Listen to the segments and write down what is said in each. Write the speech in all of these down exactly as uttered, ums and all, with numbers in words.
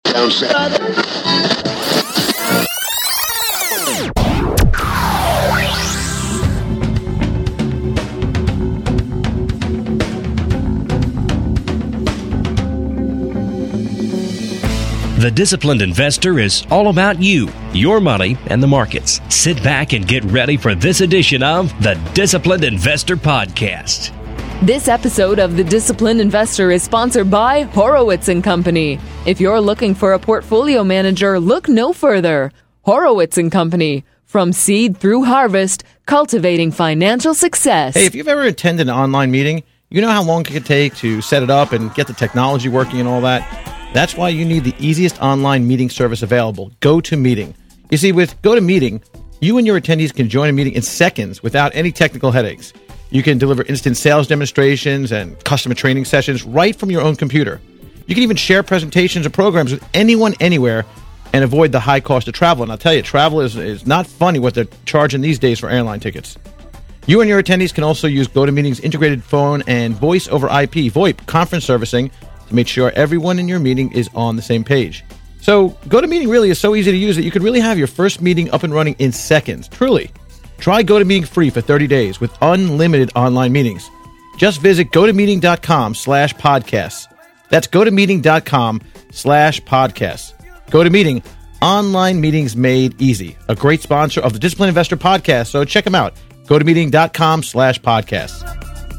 Down south. The Disciplined Investor is all about you, your money, and the markets. Sit back and get ready for this edition of the Disciplined Investor Podcast. This episode of The Disciplined Investor is sponsored by Horowitz and Company. If you're looking for a portfolio manager, look no further. Horowitz and Company. From seed through harvest, cultivating financial success. Hey, if you've ever attended an online meeting, you know how long it can take to set it up and get the technology working and all that? That's why you need the easiest online meeting service available, GoToMeeting. You see, with GoToMeeting, you and your attendees can join a meeting in seconds without any technical headaches. You can deliver instant sales demonstrations and customer training sessions right from your own computer. You can even share presentations or programs with anyone, anywhere, and avoid the high cost of travel. And I'll tell you, travel is, is not funny what they're charging these days for airline tickets. You and your attendees can also use GoToMeeting's integrated phone and voice over I P, VoIP, conference servicing, to make sure everyone in your meeting is on the same page. So GoToMeeting really is so easy to use that you could really have your first meeting up and running in seconds. Truly. Try GoToMeeting free for thirty days with unlimited online meetings. Just visit GoToMeeting.com slash podcasts. That's GoToMeeting.com slash podcasts. GoToMeeting, online meetings made easy. A great sponsor of the Disciplined Investor Podcast, so check them out. GoToMeeting.com slash podcasts.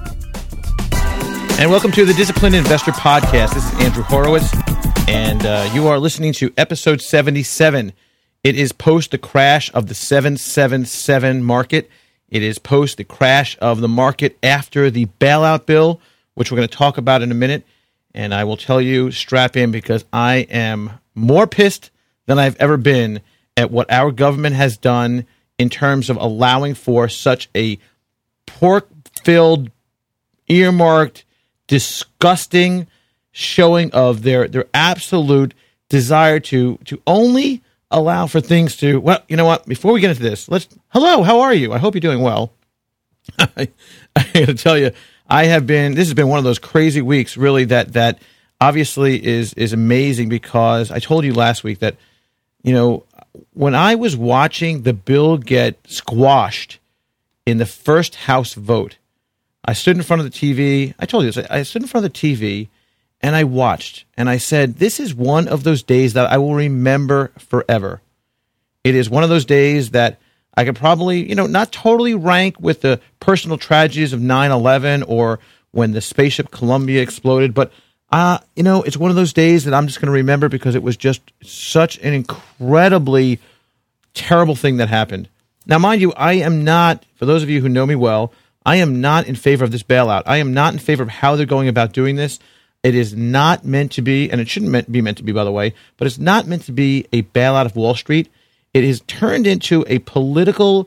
And welcome to the Disciplined Investor Podcast. This is Andrew Horowitz, and uh, you are listening to episode seventy-seven. It is post the crash of the seven seven seven market. It is post the crash of the market after the bailout bill, which we're going to talk about in a minute. And I will tell you, strap in, because I am more pissed than I've ever been at what our government has done in terms of allowing for such a pork-filled, earmarked, disgusting showing of their, their absolute desire to to only allow for things to, well, you know what, before we get into this, let's, hello, how are you? I hope you're doing well. I, I got to tell you, I have been, this has been one of those crazy weeks, really, that that obviously is is amazing, because I told you last week that, you know, when I was watching the bill get squashed in the first House vote, I stood in front of the T V. I told you this. I stood in front of the T V, and I watched, and I said, this is one of those days that I will remember forever. It is one of those days that I could probably, you know, not totally rank with the personal tragedies of nine eleven or when the spaceship Columbia exploded, but, uh, you know, it's one of those days that I'm just going to remember because it was just such an incredibly terrible thing that happened. Now, mind you, I am not, for those of you who know me well, I am not in favor of this bailout. I am not in favor of how they're going about doing this. It is not meant to be, and it shouldn't meant, be meant to be, by the way, but it's not meant to be a bailout of Wall Street. It is turned into a political,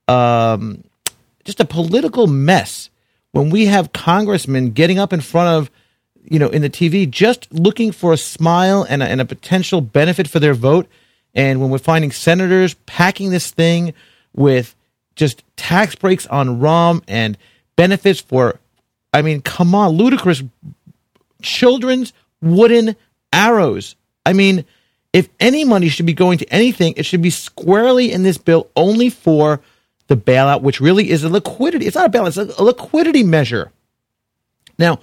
um, just a political mess when we have congressmen getting up in front of, you know, in the T V, just looking for a smile and a, and a potential benefit for their vote. And when we're finding senators packing this thing with just tax breaks on rum and benefits for, I mean, come on, ludicrous children's wooden arrows. I mean, if any money should be going to anything, it should be squarely in this bill only for the bailout, which really is a liquidity. It's not a bailout, it's a, a liquidity measure. Now,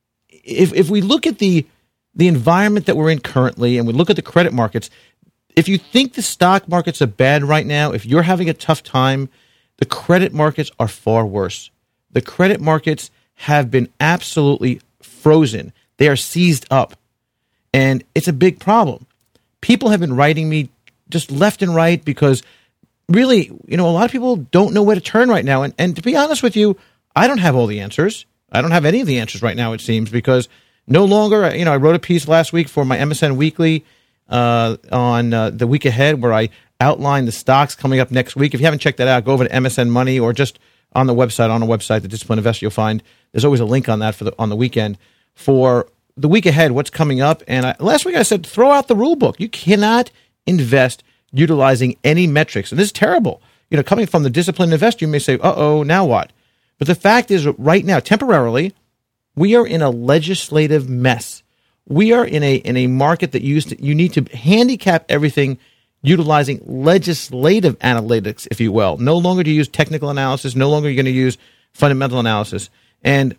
if if we look at the the environment that we're in currently and we look at the credit markets, if you think the stock markets are bad right now, if you're having a tough time, the credit markets are far worse. The credit markets have been absolutely frozen. They are seized up. And it's a big problem. People have been writing me just left and right because really, you know, a lot of people don't know where to turn right now. And, and to be honest with you, I don't have all the answers. I don't have any of the answers right now, it seems, because no longer, you know, I wrote a piece last week for my M S N Weekly uh, on uh, the week ahead where I outlined the stocks coming up next week. If you haven't checked that out, go over to M S N Money or just on the website, on the website, the Disciplined Investor, you'll find there's always a link on that for the on the weekend for the week ahead, what's coming up. And I, last week I said, throw out the rule book. You cannot invest utilizing any metrics. And this is terrible. You know, coming from the Disciplined Investor, you may say, uh-oh, now what? But the fact is, right now, temporarily, we are in a legislative mess We are in a in a market that used to, you need to handicap everything utilizing legislative analytics, if you will. No longer do you use technical analysis. No longer are you going to use fundamental analysis. And,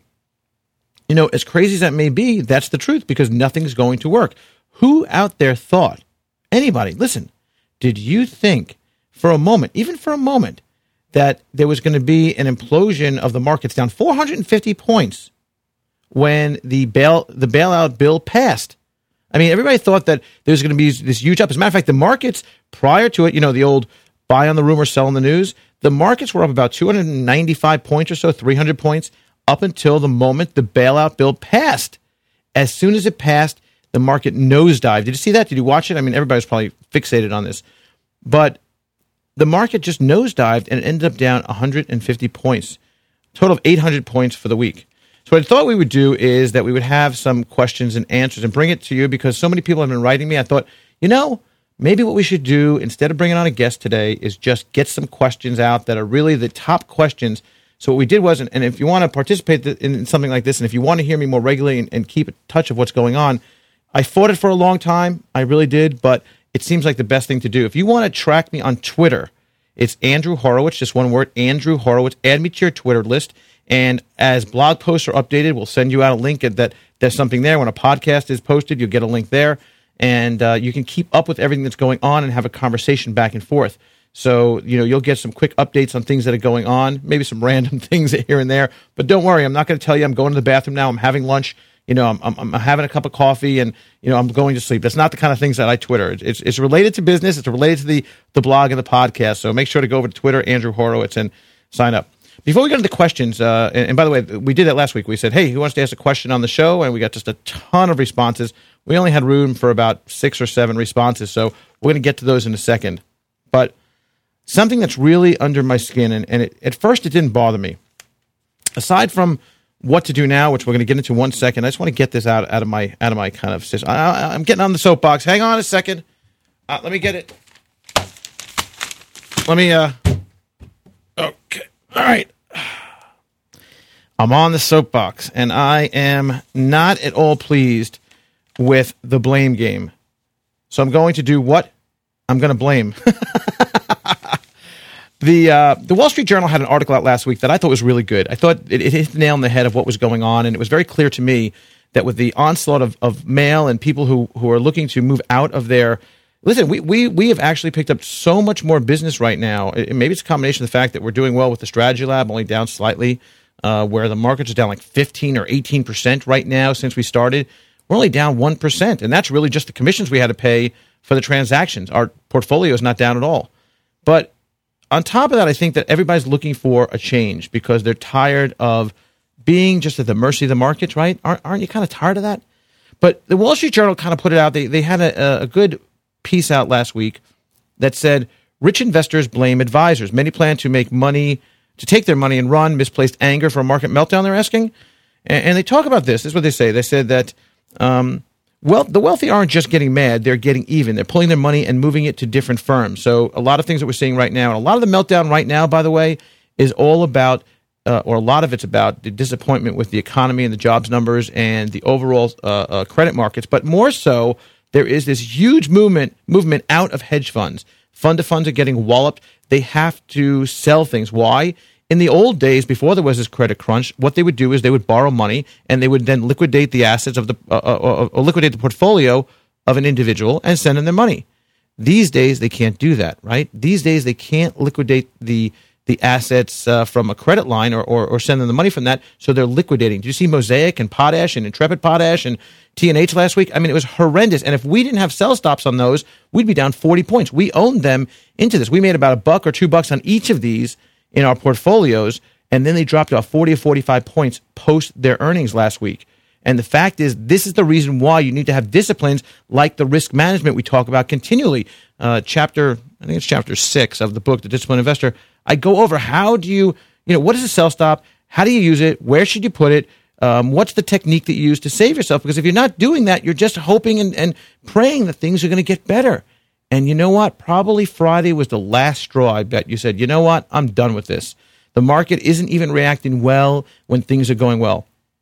you know, as crazy as that may be, that's the truth, because nothing's going to work. Who out there thought, anybody, listen, did you think for a moment, even for a moment, that there was going to be an implosion of the markets down four hundred fifty points when the bail the bailout bill passed? I mean, everybody thought that there was going to be this huge up. As a matter of fact, the markets prior to it, you know, the old buy on the rumor, sell on the news, the markets were up about two hundred ninety-five points or so, three hundred points, up until the moment the bailout bill passed. As soon as it passed, the market nosedived. Did you see that? Did you watch it? I mean, everybody's probably fixated on this. But the market just nosedived and it ended up down one hundred fifty points, total of eight hundred points for the week. So what I thought we would do is that we would have some questions and answers and bring it to you, because so many people have been writing me. I thought, you know, maybe what we should do instead of bringing on a guest today is just get some questions out that are really the top questions. So what we did was, and if you want to participate in something like this, and if you want to hear me more regularly and, and keep in touch of what's going on, I fought it for a long time. I really did, but it seems like the best thing to do. If you want to track me on Twitter, it's Andrew Horowitz, just one word, Andrew Horowitz. Add me to your Twitter list. And as blog posts are updated, we'll send you out a link that there's something there. When a podcast is posted, you'll get a link there. And uh, you can keep up with everything that's going on and have a conversation back and forth. So, you know, you'll get some quick updates on things that are going on, maybe some random things here and there. But don't worry, I'm not going to tell you I'm going to the bathroom now, I'm having lunch, you know, I'm, I'm, I'm having a cup of coffee, and, you know, I'm going to sleep. That's not the kind of things that I Twitter. It's, it's related to business. It's related to the, the blog and the podcast. So make sure to go over to Twitter, Andrew Horowitz, and sign up. Before we get into questions, uh, and, and by the way, we did that last week. We said, hey, who wants to ask a question on the show? And we got just a ton of responses. We only had room for about six or seven responses, so we're going to get to those in a second. But something that's really under my skin, and, and it, at first it didn't bother me. Aside from what to do now, which we're going to get into in one second, I just want to get this out, out of my out of my kind of system. I, I'm getting on the soapbox. Hang on a second. Uh, let me get it. Let me, uh, okay. All right. I'm on the soapbox, and I am not at all pleased with the blame game. So I'm going to do what? I'm going to blame. the uh, the Wall Street Journal had an article out last week that I thought was really good. I thought it, it hit the nail on the head of what was going on, and it was very clear to me that with the onslaught of, of mail and people who, who are looking to move out of their... Listen, we, we we have actually picked up so much more business right now. It, maybe it's a combination of the fact that we're doing well with the Strategy Lab, only down slightly, uh, where the markets are down like fifteen or eighteen percent right now since we started. We're only down one percent, and that's really just the commissions we had to pay for the transactions. Our portfolio is not down at all. But on top of that, I think that everybody's looking for a change because they're tired of being just at the mercy of the markets, right? Aren't, aren't you kind of tired of that? But the Wall Street Journal kind of put it out. They, they had a, a good piece out last week that said, rich investors blame advisors. Many plan to make money, to take their money and run, misplaced anger for a market meltdown, they're asking. And, and they talk about this. This is what they say. They said that um, well, the wealthy aren't just getting mad, they're getting even. They're pulling their money and moving it to different firms. So a lot of things that we're seeing right now, and a lot of the meltdown right now, by the way, is all about, uh, or a lot of it's about the disappointment with the economy and the jobs numbers and the overall uh, uh, credit markets. But more so, there is this huge movement movement out of hedge funds. Fund to funds are getting walloped. They have to sell things. Why? In the old days, before there was this credit crunch, what they would do is they would borrow money and they would then liquidate the assets of the uh, uh, or liquidate the portfolio of an individual and send them their money. These days, they can't do that, right? These days, they can't liquidate the the assets uh, from a credit line or, or or send them the money from that, so they're liquidating. Do you see Mosaic and Potash and Intrepid Potash and T and H last week? I mean, it was horrendous. And if we didn't have sell stops on those, we'd be down forty points. We owned them into this. We made about a buck or two bucks on each of these in our portfolios, and then they dropped off forty or forty-five points post their earnings last week. And the fact is, this is the reason why you need to have disciplines like the risk management we talk about continually. Uh, chapter, I think it's chapter six of the book, The Disciplined Investor. I go over how do you, you know, what is a sell stop? How do you use it? Where should you put it? Um, what's the technique that you use to save yourself? Because if you're not doing that, you're just hoping and, and praying that things are going to get better. And you know what? Probably Friday was the last straw, I bet. You said, you know what? I'm done with this. The market isn't even reacting well when things are going well.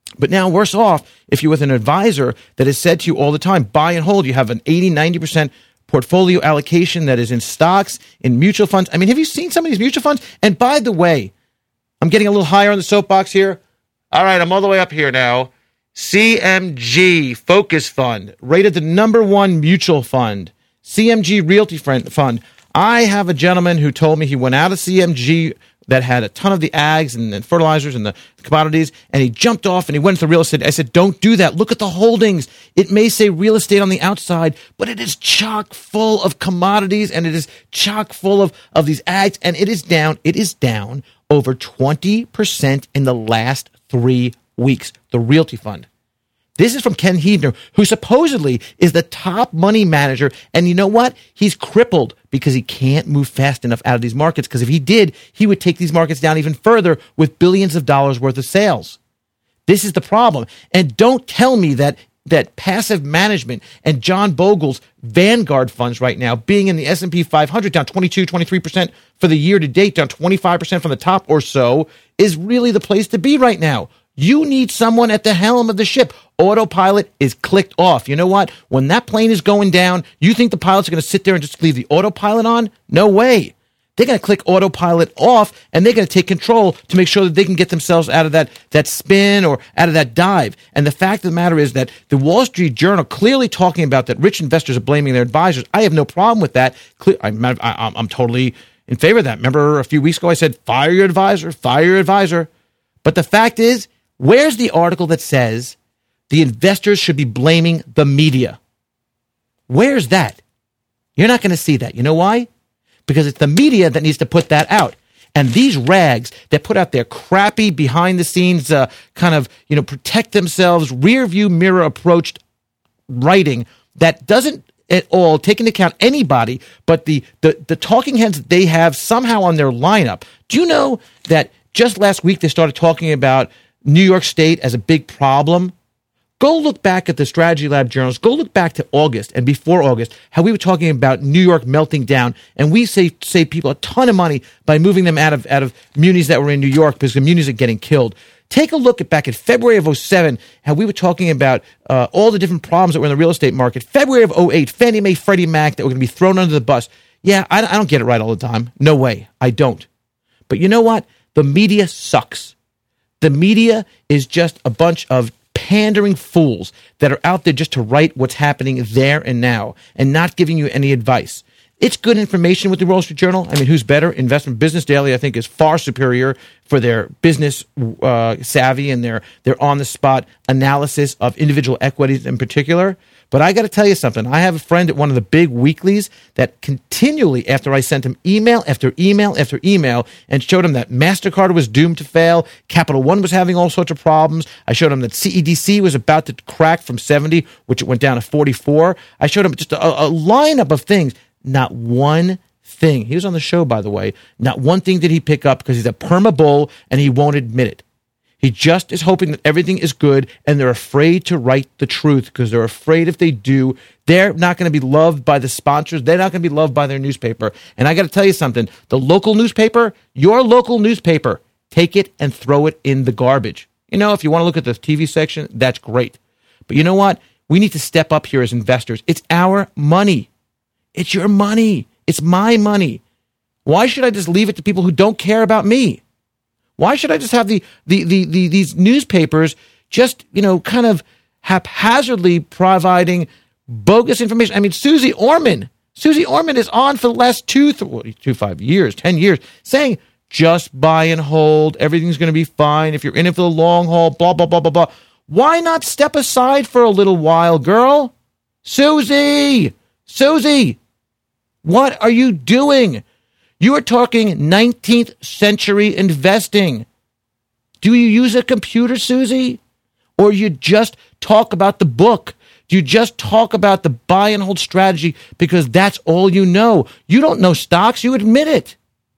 But now worse off if you're with an advisor that has said to you all the time, buy and hold. You have an eighty, ninety percent portfolio allocation that is in stocks, in mutual funds. I mean, have you seen some of these mutual funds? And by the way, I'm getting a little higher on the soapbox here. All right, I'm all the way up here now. C M G Focus Fund, rated the number one mutual fund. C M G Realty Fund. I have a gentleman who told me he went out of C M G that had a ton of the ags and, and fertilizers and the commodities, and he jumped off and he went into real estate. I said, don't do that. Look at the holdings. It may say real estate on the outside, but it is chock full of commodities, and it is chock full of, of these ags, and it is down. It is down over twenty percent in the last three weeks, the Realty Fund. This is from Ken Huebner, who supposedly is the top money manager. And you know what? He's crippled because he can't move fast enough out of these markets. Because if he did, he would take these markets down even further with billions of dollars worth of sales. This is the problem. And don't tell me that that passive management and John Bogle's Vanguard funds right now, being in the S and P five hundred, down twenty-two, twenty-three percent for the year to date, down twenty-five percent from the top or so, is really the place to be right now. You need someone at the helm of the ship. Autopilot is clicked off. You know what? When that plane is going down, you think the pilots are going to sit there and just leave the autopilot on? No way. They're going to click autopilot off, and they're going to take control to make sure that they can get themselves out of that, that spin or out of that dive. And the fact of the matter is that the Wall Street Journal clearly talking about that rich investors are blaming their advisors. I have no problem with that. I'm, I'm, I'm totally in favor of that. Remember a few weeks ago I said, fire your advisor, fire your advisor. But the fact is, where's the article that says the investors should be blaming the media? Where's that? You're not going to see that. You know why? Because it's the media that needs to put that out. And these rags that put out their crappy behind-the-scenes uh, kind of, you know, protect themselves, rear-view mirror approached writing that doesn't at all take into account anybody but the, the, the talking heads that they have somehow on their lineup. Do you know that just last week they started talking about New York State as a big problem? Go look back at the Strategy Lab journals. Go look back to August and before August, how we were talking about New York melting down, and we saved, saved people a ton of money by moving them out of out of munis that were in New York because the munis are getting killed. Take a look at back at February of oh seven, how we were talking about uh, all the different problems that were in the real estate market. February of oh eight, Fannie Mae, Freddie Mac that were going to be thrown under the bus. Yeah, I, I don't get it right all the time. No way. I don't. But you know what? The media sucks. The media is just a bunch of pandering fools that are out there just to write what's happening there and now and not giving you any advice. It's good information with the Wall Street Journal. I mean, who's better? Investment Business Daily, I think, is far superior for their business uh, savvy and their, their on-the-spot analysis of individual equities in particular. But I got to tell you something. I have a friend at one of the big weeklies that continually, after I sent him email after email after email and showed him that MasterCard was doomed to fail, Capital One was having all sorts of problems, I showed him that C E D C was about to crack from seventy, which it went down to forty-four. I showed him just a, a lineup of things. Not one thing. He was on the show, by the way. Not one thing did he pick up because he's a perma bull and he won't admit it. He just is hoping that everything is good, and they're afraid to write the truth because they're afraid if they do, they're not going to be loved by the sponsors. They're not going to be loved by their newspaper. And I got to tell you something. The local newspaper, your local newspaper, take it and throw it in the garbage. You know, if you want to look at the T V section, that's great. But you know what? We need to step up here as investors. It's our money. It's your money. It's my money. Why should I just leave it to people who don't care about me? Why should I just have the, the, the, the these newspapers just, you know, kind of haphazardly providing bogus information? I mean, Susie Orman, Susie Orman is on for the last two, th- two, five years, ten years, saying just buy and hold. Everything's going to be fine. If you're in it for the long haul, blah, blah, blah, blah, blah. Why not step aside for a little while, girl? Susie, Susie, what are you doing? You are talking nineteenth century investing. Do you use a computer, Susie? Or you just talk about the book? Do you just talk about the buy and hold strategy because that's all you know? You don't know stocks. You admit it.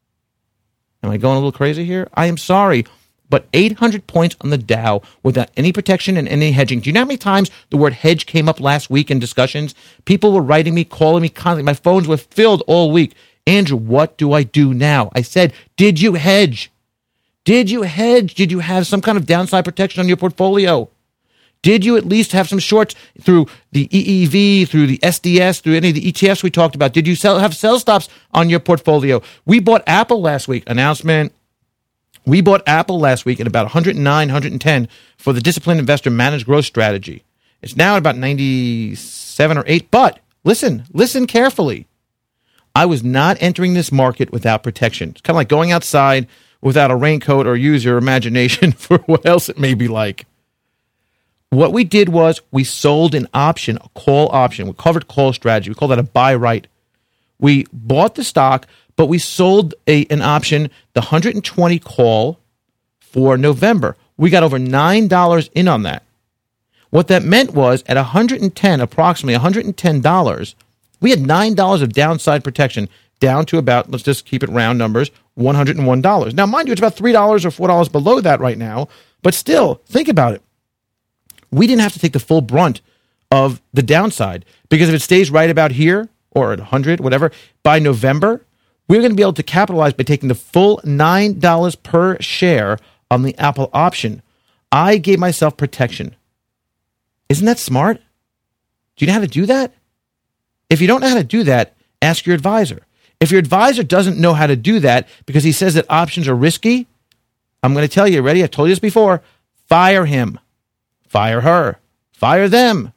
Am I going a little crazy here? I am sorry. But eight hundred points on the Dow without any protection and any hedging. Do you know how many times the word hedge came up last week in discussions? People were writing me, calling me constantly. My phones were filled all week. Andrew, what do I do now? I said, did you hedge? Did you hedge? Did you have some kind of downside protection on your portfolio? Did you at least have some shorts through the E E V, through the S D S, through any of the E T Fs we talked about? Did you sell, have sell stops on your portfolio? We bought Apple last week. Announcement. We bought Apple last week at about one hundred nine, one hundred ten for the Disciplined Investor Managed Growth Strategy. It's now at about ninety-seven or eight. But listen, listen carefully. I was not entering this market without protection. It's kind of like going outside without a raincoat, or use your imagination for what else it may be like. What we did was we sold an option, a call option. We covered call strategy. We call that a buy right. We bought the stock, but we sold a, an option, the one hundred twenty call for November. We got over nine dollars in on that. What that meant was at one hundred ten, approximately one hundred ten dollars, we had nine dollars of downside protection down to about, let's just keep it round numbers, one hundred one dollars. Now, mind you, it's about three dollars or four dollars below that right now, but still, think about it. We didn't have to take the full brunt of the downside, because if it stays right about here or at one hundred, whatever, by November, we're going to be able to capitalize by taking the full nine dollars per share on the Apple option. I gave myself protection. Isn't that smart? Do you know how to do that? If you don't know how to do that, ask your advisor. If your advisor doesn't know how to do that because he says that options are risky, I'm going to tell you, ready? I've told you this before, fire him. Fire her. Fire them.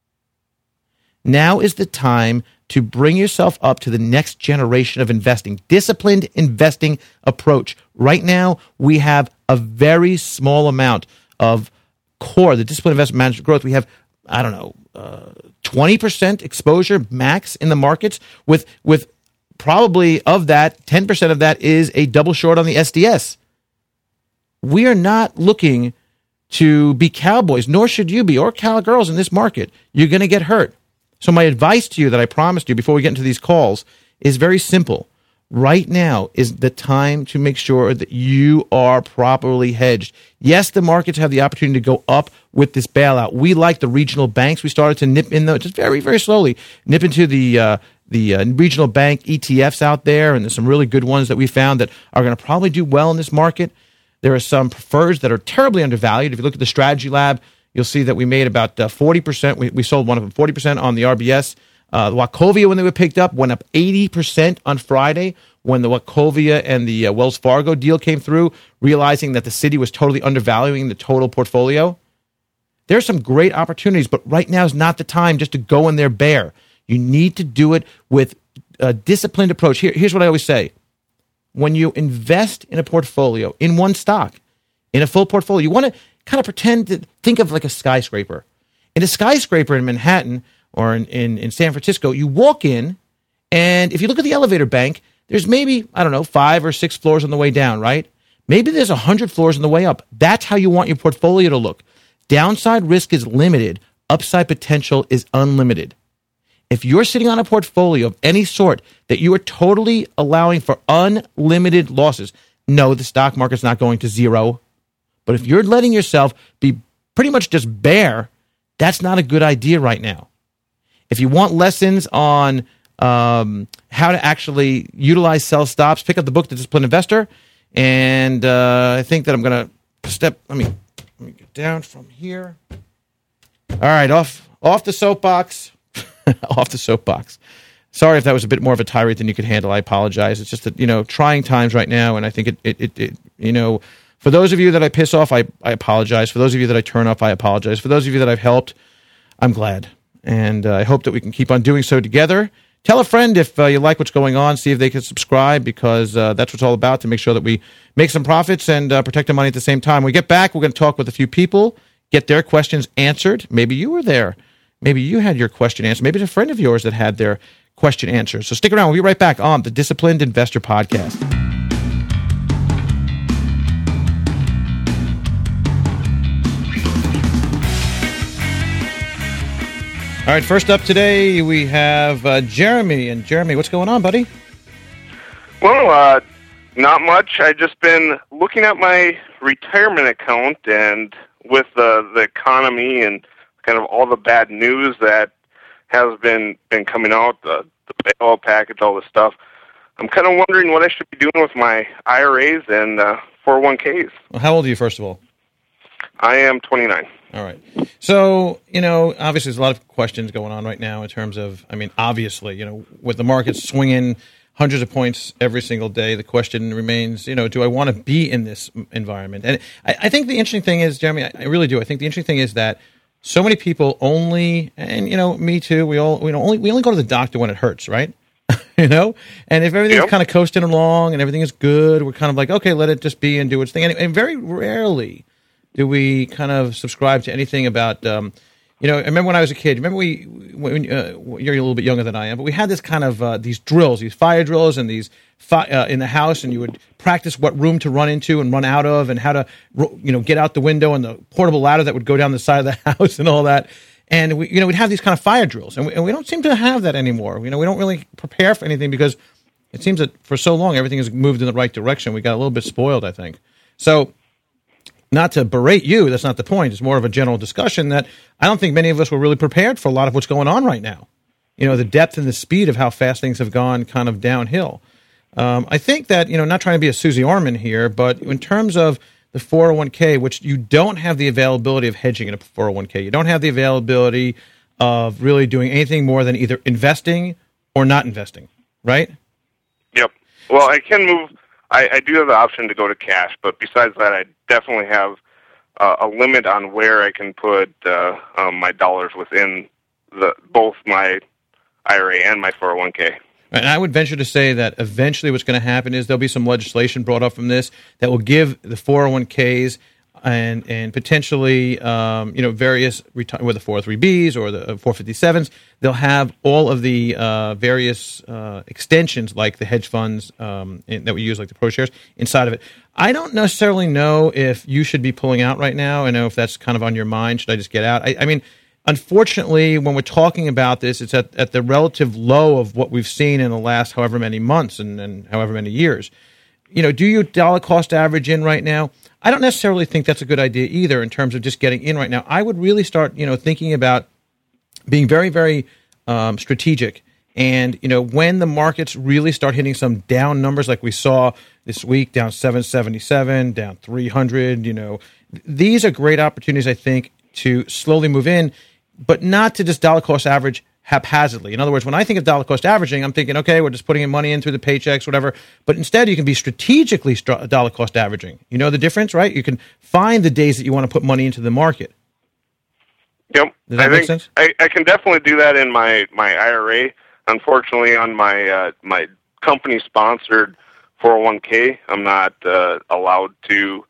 Now is the time to bring yourself up to the next generation of investing. Disciplined investing approach. Right now, we have a very small amount of core, the disciplined investment management growth. We have, I don't know, uh, twenty percent exposure max in the markets, with, with probably of that, ten percent of that is a double short on the S D S. We are not looking to be cowboys, nor should you be, or cowgirls in this market. You're going to get hurt. So my advice to you that I promised you before we get into these calls is very simple. Right now is the time to make sure that you are properly hedged. Yes, the markets have the opportunity to go up with this bailout. We, like the regional banks, we started to nip in, though, just very, very slowly, nip into the uh, the uh, regional bank E T Fs out there, and there's some really good ones that we found that are going to probably do well in this market. There are some preferreds that are terribly undervalued. If you look at the Strategy Lab, you'll see that we made about uh, forty percent. We, we sold one of them, forty percent on the R B S. Uh, the Wachovia, when they were picked up, went up eighty percent on Friday when the Wachovia and the uh, Wells Fargo deal came through, realizing that the city was totally undervaluing the total portfolio. There are some great opportunities, but right now is not the time just to go in there bare. You need to do it with a disciplined approach. Here, here's what I always say. When you invest in a portfolio, in one stock, in a full portfolio, you want to kind of pretend to think of like a skyscraper. In a skyscraper in Manhattan or in, in, in San Francisco, you walk in, and if you look at the elevator bank, there's maybe, I don't know, five or six floors on the way down, right? Maybe there's one hundred floors on the way up. That's how you want your portfolio to look. Downside risk is limited. Upside potential is unlimited. If you're sitting on a portfolio of any sort that you are totally allowing for unlimited losses, no, the stock market's not going to zero. But if you're letting yourself be pretty much just bare, that's not a good idea right now. If you want lessons on um, how to actually utilize sell stops, pick up the book, The Disciplined Investor. And uh, I think that I'm going to step, let me, let me get down from here. All right, off, off the soapbox. Off the soapbox. Sorry if that was a bit more of a tirade than you could handle. I apologize. It's just that, you know, trying times right now, and I think it, it, it, it you know, for those of you that I piss off, I, I apologize. For those of you that I turn off, I apologize. For those of you that I've helped, I'm glad. And uh, I hope that we can keep on doing so together. Tell a friend if uh, you like what's going on. See if they can subscribe, because uh, that's what it's all about, to make sure that we make some profits and uh, protect the money at the same time. When we get back, we're going to talk with a few people, get their questions answered. Maybe you were there. Maybe you had your question answered. Maybe it's a friend of yours that had their question answered. So stick around. We'll be right back on the Disciplined Investor Podcast. All right, first up today, we have uh, Jeremy. And Jeremy, what's going on, buddy? Well, uh, not much. I've just been looking at my retirement account, and with uh, the economy and kind of all the bad news that has been, been coming out, the, the bailout package, all this stuff, I'm kind of wondering what I should be doing with my I R As and uh, four oh one Ks. Well, how old are you, first of all? I am twenty-nine. All right. So, you know, obviously there's a lot of questions going on right now in terms of, I mean, obviously, you know, with the markets swinging hundreds of points every single day, the question remains, you know, do I want to be in this environment? And I, I think the interesting thing is, Jeremy, I, I really do. I think the interesting thing is that so many people only, and, you know, me too, we all, you know, only, we only go to the doctor when it hurts, right? You know, and if everything's yep. kind of coasting along and everything is good, we're kind of like, okay, let it just be and do its thing. And, and very rarely do we kind of subscribe to anything about, um, you know, I remember when I was a kid, remember we, when, uh, you're a little bit younger than I am, but we had this kind of, uh, these drills, these fire drills and these fi- uh, in the house, and you would practice what room to run into and run out of and how to, you know, get out the window and the portable ladder that would go down the side of the house and all that. And we, you know, we'd have these kind of fire drills, and we, and we don't seem to have that anymore. You know, we don't really prepare for anything because it seems that for so long everything has moved in the right direction. We got a little bit spoiled, I think. So, not to berate you, that's not the point. It's more of a general discussion that I don't think many of us were really prepared for a lot of what's going on right now. You know, the depth and the speed of how fast things have gone kind of downhill. Um, I think that, you know, not trying to be a Susie Orman here, but in terms of the four oh one K, which you don't have the availability of hedging in a four oh one K. You don't have the availability of really doing anything more than either investing or not investing, right? Yep. Well, I can move. I, I do have the option to go to cash, but besides that, I definitely have uh, a limit on where I can put uh, um, my dollars within the both my I R A and my four oh one K. And I would venture to say that eventually what's going to happen is there'll be some legislation brought up from this that will give the four oh one Ks and and potentially um, you know various reti- with the four oh three Bs or the four fifty-sevens, they'll have all of the uh, various uh, extensions like the hedge funds um, in, that we use, like the ProShares, inside of it. I don't necessarily know if you should be pulling out right now. I know if that's kind of on your mind. Should I just get out? I, I mean. Unfortunately, when we're talking about this, it's at, at the relative low of what we've seen in the last however many months and, and however many years. You know, do you dollar cost average in right now? I don't necessarily think that's a good idea either in terms of just getting in right now. I would really start, you know, thinking about being very, very um, strategic. And, you know, when the markets really start hitting some down numbers like we saw this week, down seven seventy-seven, down three hundred, you know, these are great opportunities, I think, to slowly move in, but not to just dollar cost average haphazardly. In other words, when I think of dollar cost averaging, I'm thinking, okay, we're just putting in money in through the paychecks, whatever. But instead, you can be strategically st- dollar cost averaging. You know the difference, right? You can find the days that you want to put money into the market. Yep. Does that I make think sense? I, I can definitely do that in my, my I R A. Unfortunately, on my uh, my company-sponsored four oh one K, I'm not uh, allowed to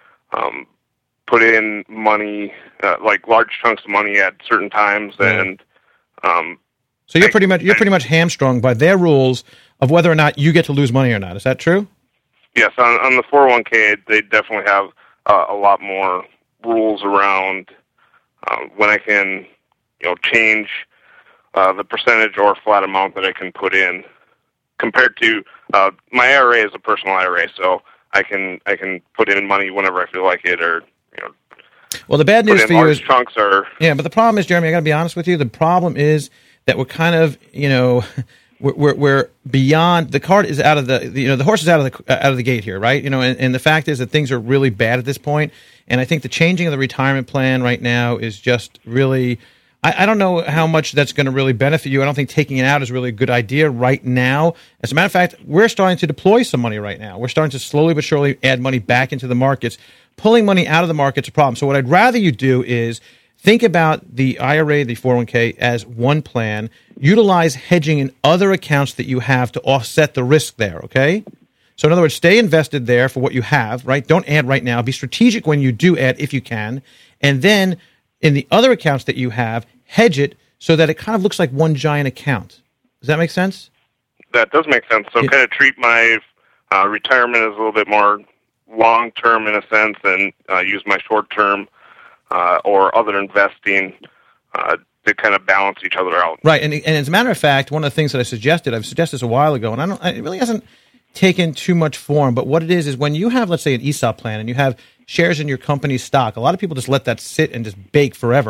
um, put in money, uh, like large chunks of money at certain times, yeah. and um, so you're pretty much you're pretty much hamstrung by their rules of whether or not you get to lose money or not. Is that true? Yes, on, on the four oh one K, they definitely have uh, a lot more rules around uh, when I can, you know, change uh, the percentage or flat amount that I can put in, compared to uh, my I R A is a personal I R A, so I can I can put in money whenever I feel like it, or you know. Well, the bad news for you is chunks are yeah, but the problem is, Jeremy, I got to be honest with you. The problem is that we're kind of, you know, we're, we're we're beyond the cart is out of the you know the horse is out of the out of the gate here, right? You know, and, and the fact is that things are really bad at this point, and I think the changing of the retirement plan right now is just really. I, I don't know how much that's going to really benefit you. I don't think taking it out is really a good idea right now. As a matter of fact, we're starting to deploy some money right now. We're starting to slowly but surely add money back into the markets. Pulling money out of the market's a problem. So what I'd rather you do is think about the I R A, the four oh one K as one plan. Utilize hedging in other accounts that you have to offset the risk there, okay? So in other words, stay invested there for what you have, right? Don't add right now. Be strategic when you do add if you can. And then in the other accounts that you have, hedge it so that it kind of looks like one giant account. Does that make sense? That does make sense. So yeah. Kind of treat my uh, retirement as a little bit more long-term in a sense, and uh, use my short-term uh, or other investing uh, to kind of balance each other out. Right, and, and as a matter of fact, one of the things that I suggested, I've suggested this a while ago, and I don't, it really hasn't taken too much form, but what it is is when you have, let's say, an E S O P plan and you have shares in your company's stock, a lot of people just let that sit and just bake forever.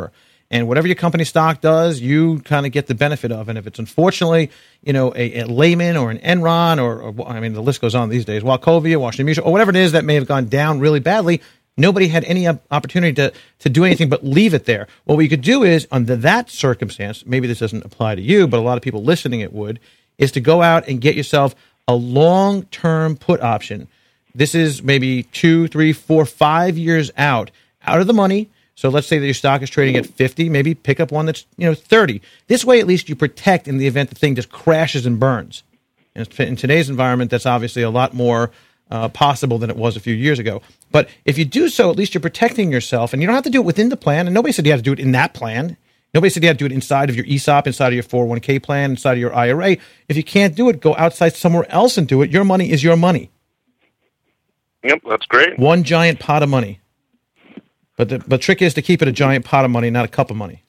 and whatever your company stock does, you kind of get the benefit of. And if it's unfortunately, you know, a, a Lehman or an Enron or, or, I mean, the list goes on these days, Wachovia, Washington Mutual, or whatever it is that may have gone down really badly, nobody had any opportunity to, to do anything but leave it there. What we could do is, under that circumstance, maybe this doesn't apply to you, but a lot of people listening it would, is to go out and get yourself a long-term put option. This is maybe two, three, four, five years out, out of the money. So let's say that your stock is trading at fifty, maybe pick up one that's, you know, thirty. This way, at least you protect in the event the thing just crashes and burns. And in today's environment, that's obviously a lot more uh, possible than it was a few years ago. But if you do so, at least you're protecting yourself, and you don't have to do it within the plan. And nobody said you have to do it in that plan. Nobody said you have to do it inside of your E S O P, inside of your four oh one k plan, inside of your I R A. If you can't do it, go outside somewhere else and do it. Your money is your money. Yep, that's great. One giant pot of money. But the but trick is to keep it a giant pot of money, not a cup of money.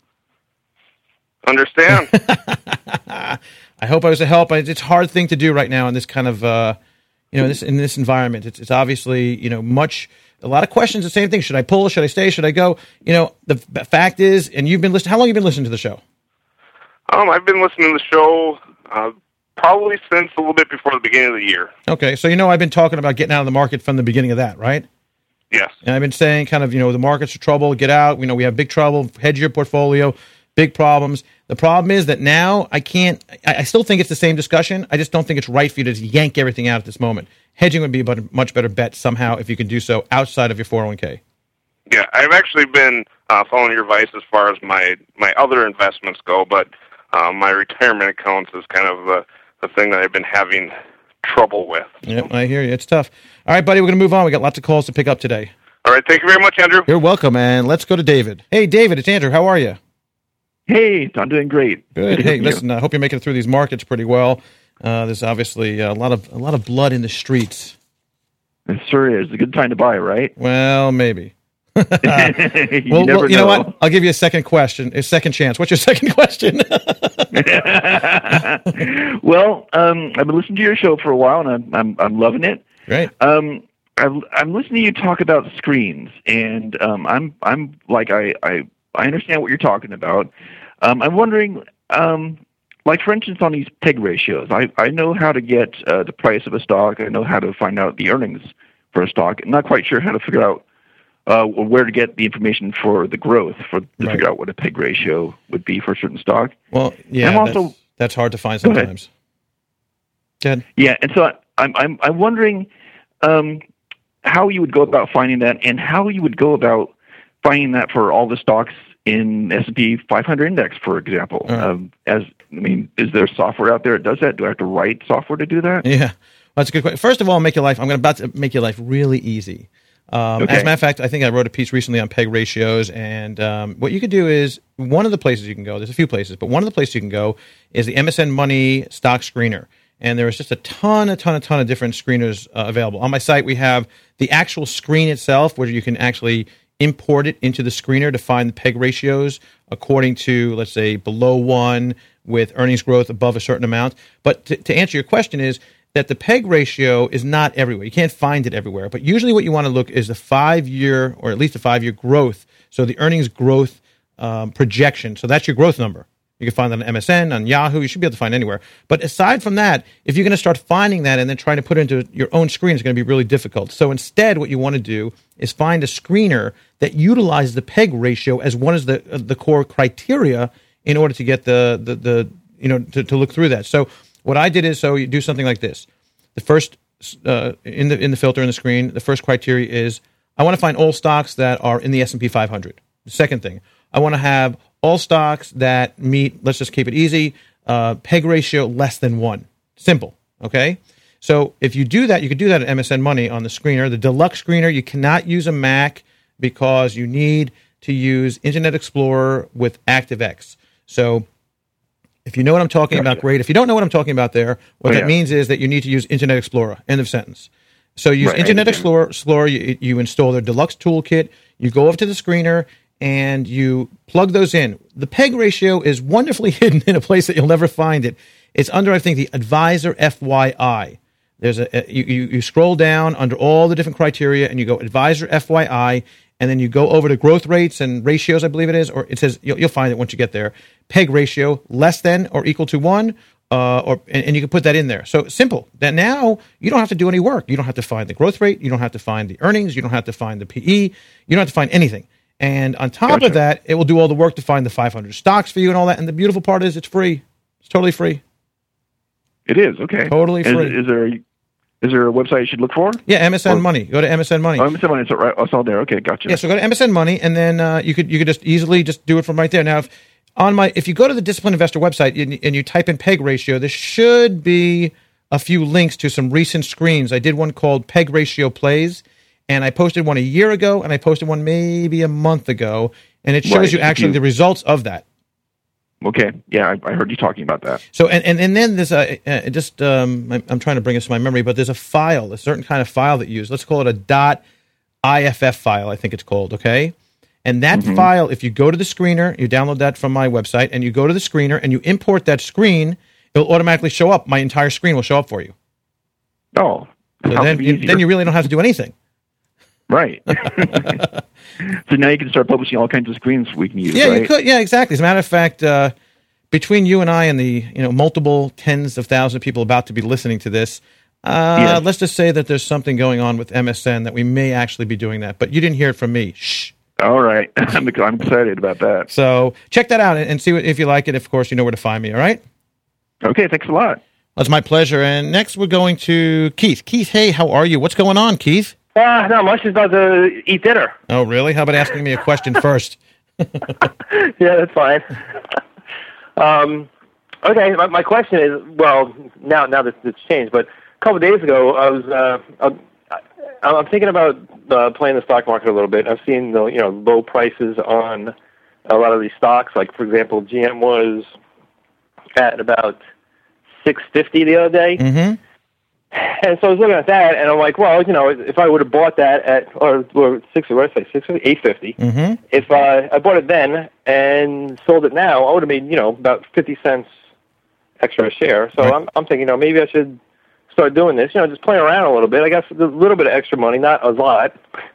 Understand. I hope I was a help. It's a hard thing to do right now in this kind of, uh, you know, this in this environment. It's, it's obviously, you know, much, a lot of questions, the same thing. Should I pull? Should I stay? Should I go? You know, the f- fact is, and you've been listening, how long have you been listening to the show? Um, I've been listening to the show uh, probably since a little bit before the beginning of the year. Okay, so you know I've been talking about getting out of the market from the beginning of that, right? Yes. And I've been saying kind of, you know, the market's in trouble, get out. We know we have big trouble, hedge your portfolio, big problems. The problem is that now I can't, I, I still think it's the same discussion. I just don't think it's right for you to yank everything out at this moment. Hedging would be a much better bet somehow if you can do so outside of your four oh one k. Yeah, I've actually been uh, following your advice as far as my, my other investments go, but uh, my retirement accounts is kind of the, the thing that I've been having trouble with. Yep, I hear you. It's tough. All right, buddy, we're going to move on. We got lots of calls to pick up today. All right, thank you very much, Andrew. You're welcome, and let's go to David. Hey, David, it's Andrew. How are you? Hey, I'm doing great. Good. Hey, listen, I hope you're making it through these markets pretty well. Uh, there's obviously a lot of a lot of blood in the streets. It sure is. It's a good time to buy, right? Well, maybe. you well, never well, you know. know what? I'll give you a second question, a second chance. What's your second question? well, um, I've been listening to your show for a while, and I'm I'm, I'm loving it. Right. Um, I'm, I'm listening to you talk about screens, and um, I'm I'm like I, I I understand what you're talking about. Um, I'm wondering, um, like for instance, on these P E G ratios, I I know how to get uh, the price of a stock. I know how to find out the earnings for a stock. I'm not quite sure how to figure out uh, where to get the information for the growth for to Right. figure out what a P E G ratio would be for a certain stock. Well, yeah, I'm also- that's, that's hard to find Go ahead. sometimes. Good. Yeah, and so I, I'm I'm I'm wondering um, how you would go about finding that, and how you would go about finding that for all the stocks in S and P five hundred index, for example. All right. Um, as I mean, is there software out there that does that? Do I have to write software to do that? Yeah, well, that's a good question. First of all, make your life. I'm going about to make your life really easy. Um, Okay. As a matter of fact, I think I wrote a piece recently on P E G ratios, and um, what you could do is one of the places you can go. There's a few places, but one of the places you can go is the M S N Money Stock Screener, and there is just a ton, a ton, a ton of different screeners uh, available on my site. We have the actual screen itself, where you can actually import it into the screener to find the P E G ratios according to, let's say, below one with earnings growth above a certain amount. But to, to answer your question is that the P E G ratio is not everywhere. You can't find it everywhere. But usually what you want to look is the five-year, or at least the five-year growth. So the earnings growth um, projection. So that's your growth number. You can find that on M S N, on Yahoo. You should be able to find anywhere. But aside from that, if you're going to start finding that and then trying to put it into your own screen, it's going to be really difficult. So instead, what you want to do is find a screener that utilizes the P E G ratio as one of the uh, the core criteria in order to get the the, the you know to, to look through that. So what I did is, so you do something like this. The first uh, in the in the filter in the screen, the first criteria is I want to find all stocks that are in the S and P five hundred. The second thing, I want to have all stocks that meet, let's just keep it easy, uh, P E G ratio less than one. Simple, okay? So if you do that, you could do that at M S N Money on the screener. The deluxe screener, you cannot use a Mac because you need to use Internet Explorer with ActiveX. So if you know what I'm talking about, great. If you don't know what I'm talking about there, what Oh, that yeah. means is that you need to use Internet Explorer. End of sentence. So use Right, I Internet understand. Explorer, Explorer you, you install their deluxe toolkit, you go over to the screener, and you plug those in. The P E G ratio is wonderfully hidden in a place that you'll never find it. It's under, I think, the Advisor F Y I. There's a, a you, you you scroll down under all the different criteria, and you go Advisor F Y I, and then you go over to growth rates and ratios, I believe it is, or it says, you'll, you'll find it once you get there, PEG ratio less than or equal to one, uh, or and, and you can put that in there. So simple. That now you don't have to do any work. You don't have to find the growth rate. You don't have to find the earnings. You don't have to find the P E. You don't have to find anything. And on top gotcha. of that, it will do all the work to find the five hundred stocks for you and all that. And the beautiful part is it's free. It's totally free. It is, okay. Totally free. Is, is there a, is there a website you should look for? Yeah, M S N or, Money. Go to M S N Money. Oh, M S N Money. It's right. It's all there. Okay, gotcha. Yeah, so go to M S N Money, and then uh, you could you could just easily just do it from right there. Now, if on my if you go to the Disciplined Investor website and, and you type in PEG ratio, there should be a few links to some recent screens. I did one called PEG ratio plays, and I posted one a year ago, and I posted one maybe a month ago, and it shows right. you actually the results of that. Okay. Yeah, I, I heard you talking about that. So, and, and, and then there's a, uh, just, um, I'm, I'm trying to bring this to my memory, but there's a file, a certain kind of file that you use. Let's call it a dot I F F file, I think it's called, okay? And that mm-hmm. file, if you go to the screener, you download that from my website, and you go to the screener and you import that screen, it'll automatically show up. My entire screen will show up for you. Oh. So then you, then you really don't have to do anything. Right. So now you can start publishing all kinds of screens we can use. Yeah, right? you could. Yeah, exactly. As a matter of fact, uh, between you and I and the you know multiple tens of thousands of people about to be listening to this, uh, yes. let's just say that there's something going on with M S N that we may actually be doing that. But you didn't hear it from me. Shh. All right. I'm, I'm excited about that. So check that out and, and see what, if you like it. Of course, you know where to find me. All right. Okay. Thanks a lot. That's my pleasure. And next we're going to Keith. Keith, hey, how are you? What's going on, Keith? Uh, not much. Just about to eat dinner. Oh, really? How about asking me a question first? Yeah, that's fine. um, okay, my, my question is, well, now now that it's changed, but a couple of days ago, I was uh, I, I'm thinking about uh, playing the stock market a little bit. I've seen the you know low prices on a lot of these stocks. Like for example, G M was at about six fifty the other day. Mm-hmm. And so I was looking at that, and I'm like, well, you know, if I would have bought that at, or, or six, what did I say, six, eight fifty. Mm-hmm. If uh, I bought it then and sold it now, I would have made, you know, about fifty cents extra a share. So right. I'm, I'm thinking, you know, maybe I should start doing this. You know, just playing around a little bit. I got a little bit of extra money, not a lot.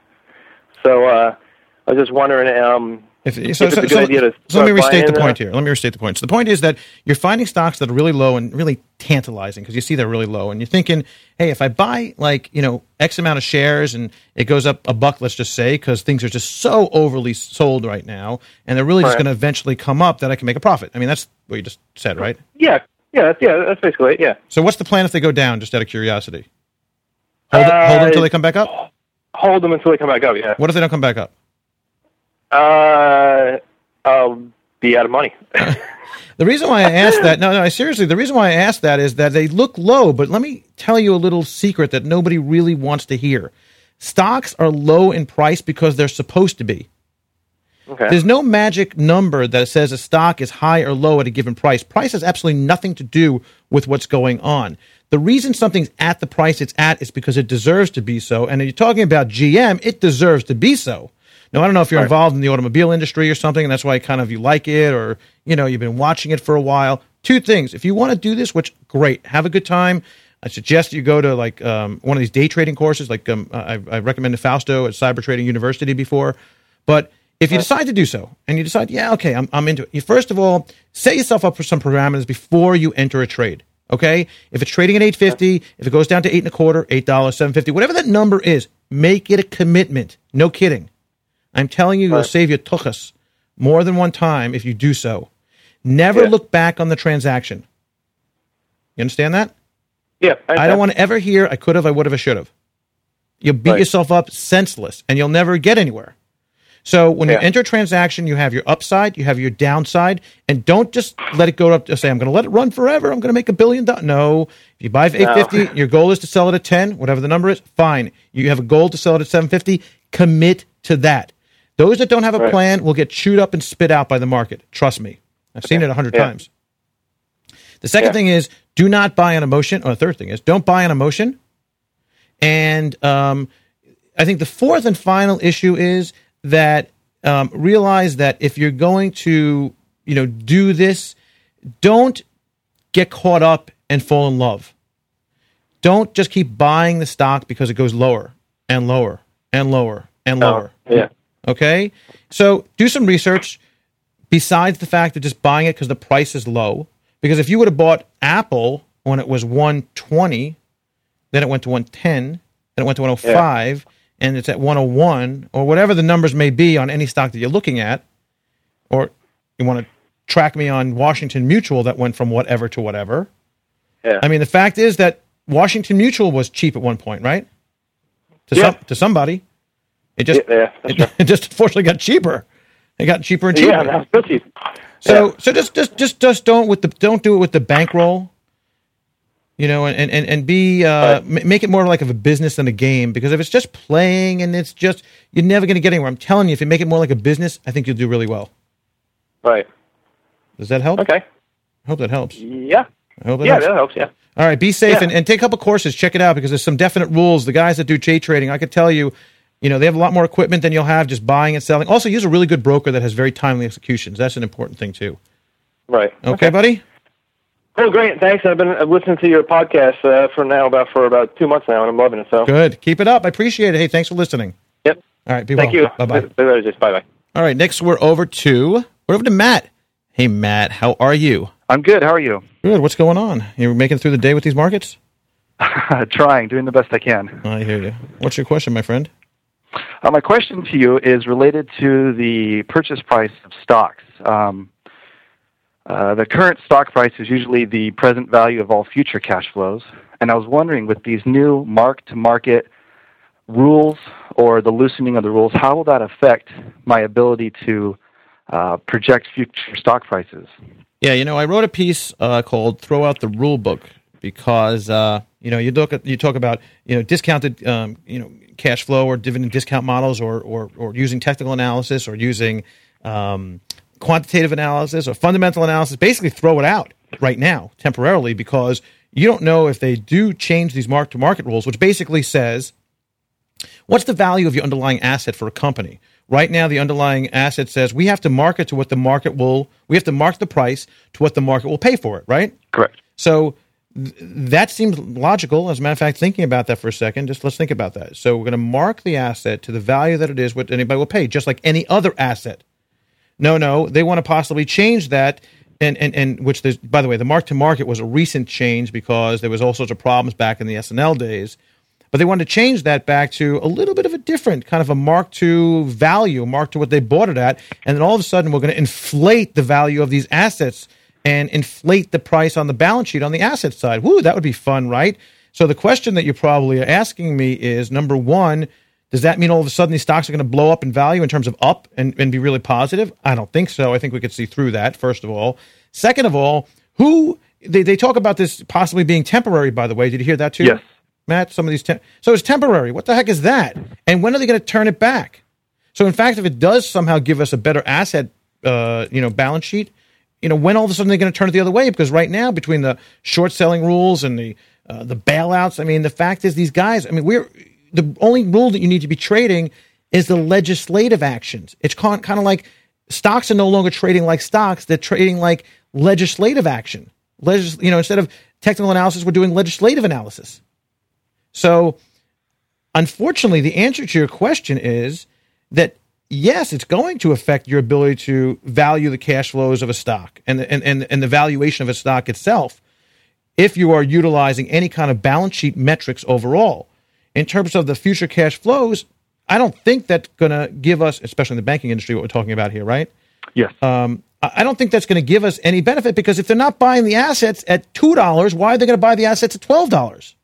So uh, I was just wondering. Um, If, so, so, so, so let me restate the point here. Let me restate the point. So the point is that you're finding stocks that are really low and really tantalizing because you see they're really low, and you're thinking, hey, if I buy like you know X amount of shares and it goes up a buck, let's just say, because things are just so overly sold right now, and they're really just right. going to eventually come up, that I can make a profit. I mean, that's what you just said, right? Yeah, yeah, that's, yeah. That's basically it. Yeah. So what's the plan if they go down? Just out of curiosity, hold, uh, it, hold them until they come back up. Hold them until they come back up. Yeah. What if they don't come back up? Uh, I'll be out of money. The reason why I asked that, no, no, seriously, the reason why I asked that is that they look low, but let me tell you a little secret that nobody really wants to hear. Stocks are low in price because they're supposed to be. Okay. There's no magic number that says a stock is high or low at a given price. Price has absolutely nothing to do with what's going on. The reason something's at the price it's at is because it deserves to be so. And if you're talking about G M, it deserves to be so. Now, I don't know if you're right. involved in the automobile industry or something, and that's why kind of you like it, or, you know, you've been watching it for a while. Two things. If you want to do this, which, great, have a good time. I suggest you go to, like, um, one of these day trading courses. Like, um, I, I recommended Fausto at Cyber Trading University before. But if you decide to do so, and you decide, yeah, okay, I'm, I'm into it. You first of all, set yourself up for some parameters before you enter a trade. Okay? If it's trading at eight fifty, if it goes down to eight and a quarter, eight dollars, seven fifty, whatever that number is, make it a commitment. No kidding. I'm telling you, you'll right. save your tuchus more than one time if you do so. Never yeah. look back on the transaction. You understand that? Yeah. I, I don't want to ever hear, I could have, I would have, I should have. You'll beat right. yourself up senseless, and you'll never get anywhere. So when yeah. you enter a transaction, you have your upside, you have your downside, and don't just let it go up to say, I'm going to let it run forever, I'm going to make a billion dollars. No. If you buy for eight fifty, no. your goal is to sell it at ten, whatever the number is, fine. You have a goal to sell it at seven fifty, commit to that. Those that don't have a right. plan will get chewed up and spit out by the market. Trust me. I've seen okay. it a hundred yeah. times. The second yeah. thing is, do not buy on emotion. Or the third thing is, don't buy on emotion. And um, I think the fourth and final issue is that um, realize that if you're going to, you know, do this, don't get caught up and fall in love. Don't just keep buying the stock because it goes lower and lower and lower and lower. Oh, yeah. Okay? So do some research besides the fact of just buying it because the price is low. Because if you would have bought Apple when it was one twenty, then it went to one ten, then it went to one oh five, yeah. and it's at one oh one, or whatever the numbers may be on any stock that you're looking at, or you want to track me on Washington Mutual that went from whatever to whatever. Yeah. I mean, the fact is that Washington Mutual was cheap at one point, right? To yeah. some, to somebody. It just yeah, yeah, it, it just unfortunately got cheaper. It got cheaper and cheaper. Yeah, that's still cheap. So yeah. so just just just just don't with the don't do it with the bankroll. You know, and and and be uh, right. m- make it more like of a business than a game. Because if it's just playing and it's just you're never going to get anywhere. I'm telling you, if you make it more like a business, I think you'll do really well. Right. Does that help? Okay. I hope that helps. Yeah. I hope that yeah, helps. that helps. Yeah. All right, be safe yeah. and, and take a couple courses. Check it out because there's some definite rules. The guys that do day trading, I could tell you, you know, they have a lot more equipment than you'll have just buying and selling. Also, use a really good broker that has very timely executions. That's an important thing too. Right. Okay, okay. buddy? Oh, great. Thanks. I've been listening to your podcast uh, for now about for about two months now, and I'm loving it. So good. Keep it up. I appreciate it. Hey, thanks for listening. Yep. All right. Be Thank well. you. Bye-bye. Bye bye. All right. Next, we're over to we're over to Matt. Hey, Matt. How are you? I'm good. How are you? Good. What's going on? You're making it through the day with these markets? Trying, doing the best I can. I hear you. What's your question, my friend? Uh, my question to you is related to the purchase price of stocks. Um, uh, the current stock price is usually the present value of all future cash flows. And I was wondering, with these new mark-to-market rules or the loosening of the rules, how will that affect my ability to uh, project future stock prices? Yeah, you know, I wrote a piece uh, called "Throw Out the Rule Book" because uh, you know you look at you talk about you know discounted um, you know cash flow or dividend discount models, or or, or using technical analysis, or using um, quantitative analysis or fundamental analysis. Basically, throw it out right now temporarily because you don't know if they do change these mark-to-market rules, which basically says what's the value of your underlying asset for a company. Right now, the underlying asset says we have to market to what the market will, we have to mark the price to what the market will pay for it, right? Correct. So th- that seems logical. As a matter of fact, thinking about that for a second, just let's think about that. So we're going to mark the asset to the value that it is, what anybody will pay, just like any other asset. No, no, they want to possibly change that, and, and, and which there's, by the way, the mark to market was a recent change because there was all sorts of problems back in the S and L days. But they wanted to change that back to a little bit of a different kind of a mark to value, mark to what they bought it at. And then all of a sudden, we're going to inflate the value of these assets and inflate the price on the balance sheet on the asset side. Woo, that would be fun, right? So the question that you're probably asking me is, number one, does that mean all of a sudden these stocks are going to blow up in value in terms of up and, and be really positive? I don't think so. I think we could see through that, first of all. Second of all, who they, they talk about this possibly being temporary, by the way. Did you hear that too? Yes. Matt, some of these, tem- so it's temporary. What the heck is that? And when are they going to turn it back? So in fact, if it does somehow give us a better asset, uh, you know, balance sheet, you know, when all of a sudden they're going to turn it the other way? Because right now, between the short selling rules and the uh, the bailouts, I mean, the fact is these guys, I mean, we're the only rule that you need to be trading is the legislative actions. It's kind kind of like stocks are no longer trading like stocks; they're trading like legislative action. Legis- you know, instead of technical analysis, we're doing legislative analysis. So, unfortunately, the answer to your question is that, yes, it's going to affect your ability to value the cash flows of a stock and the, and, and, and the valuation of a stock itself if you are utilizing any kind of balance sheet metrics overall. In terms of the future cash flows, I don't think that's going to give us, especially in the banking industry, what we're talking about here, right? Yes. Um, I don't think that's going to give us any benefit because if they're not buying the assets at two dollars, why are they going to buy the assets at twelve dollars?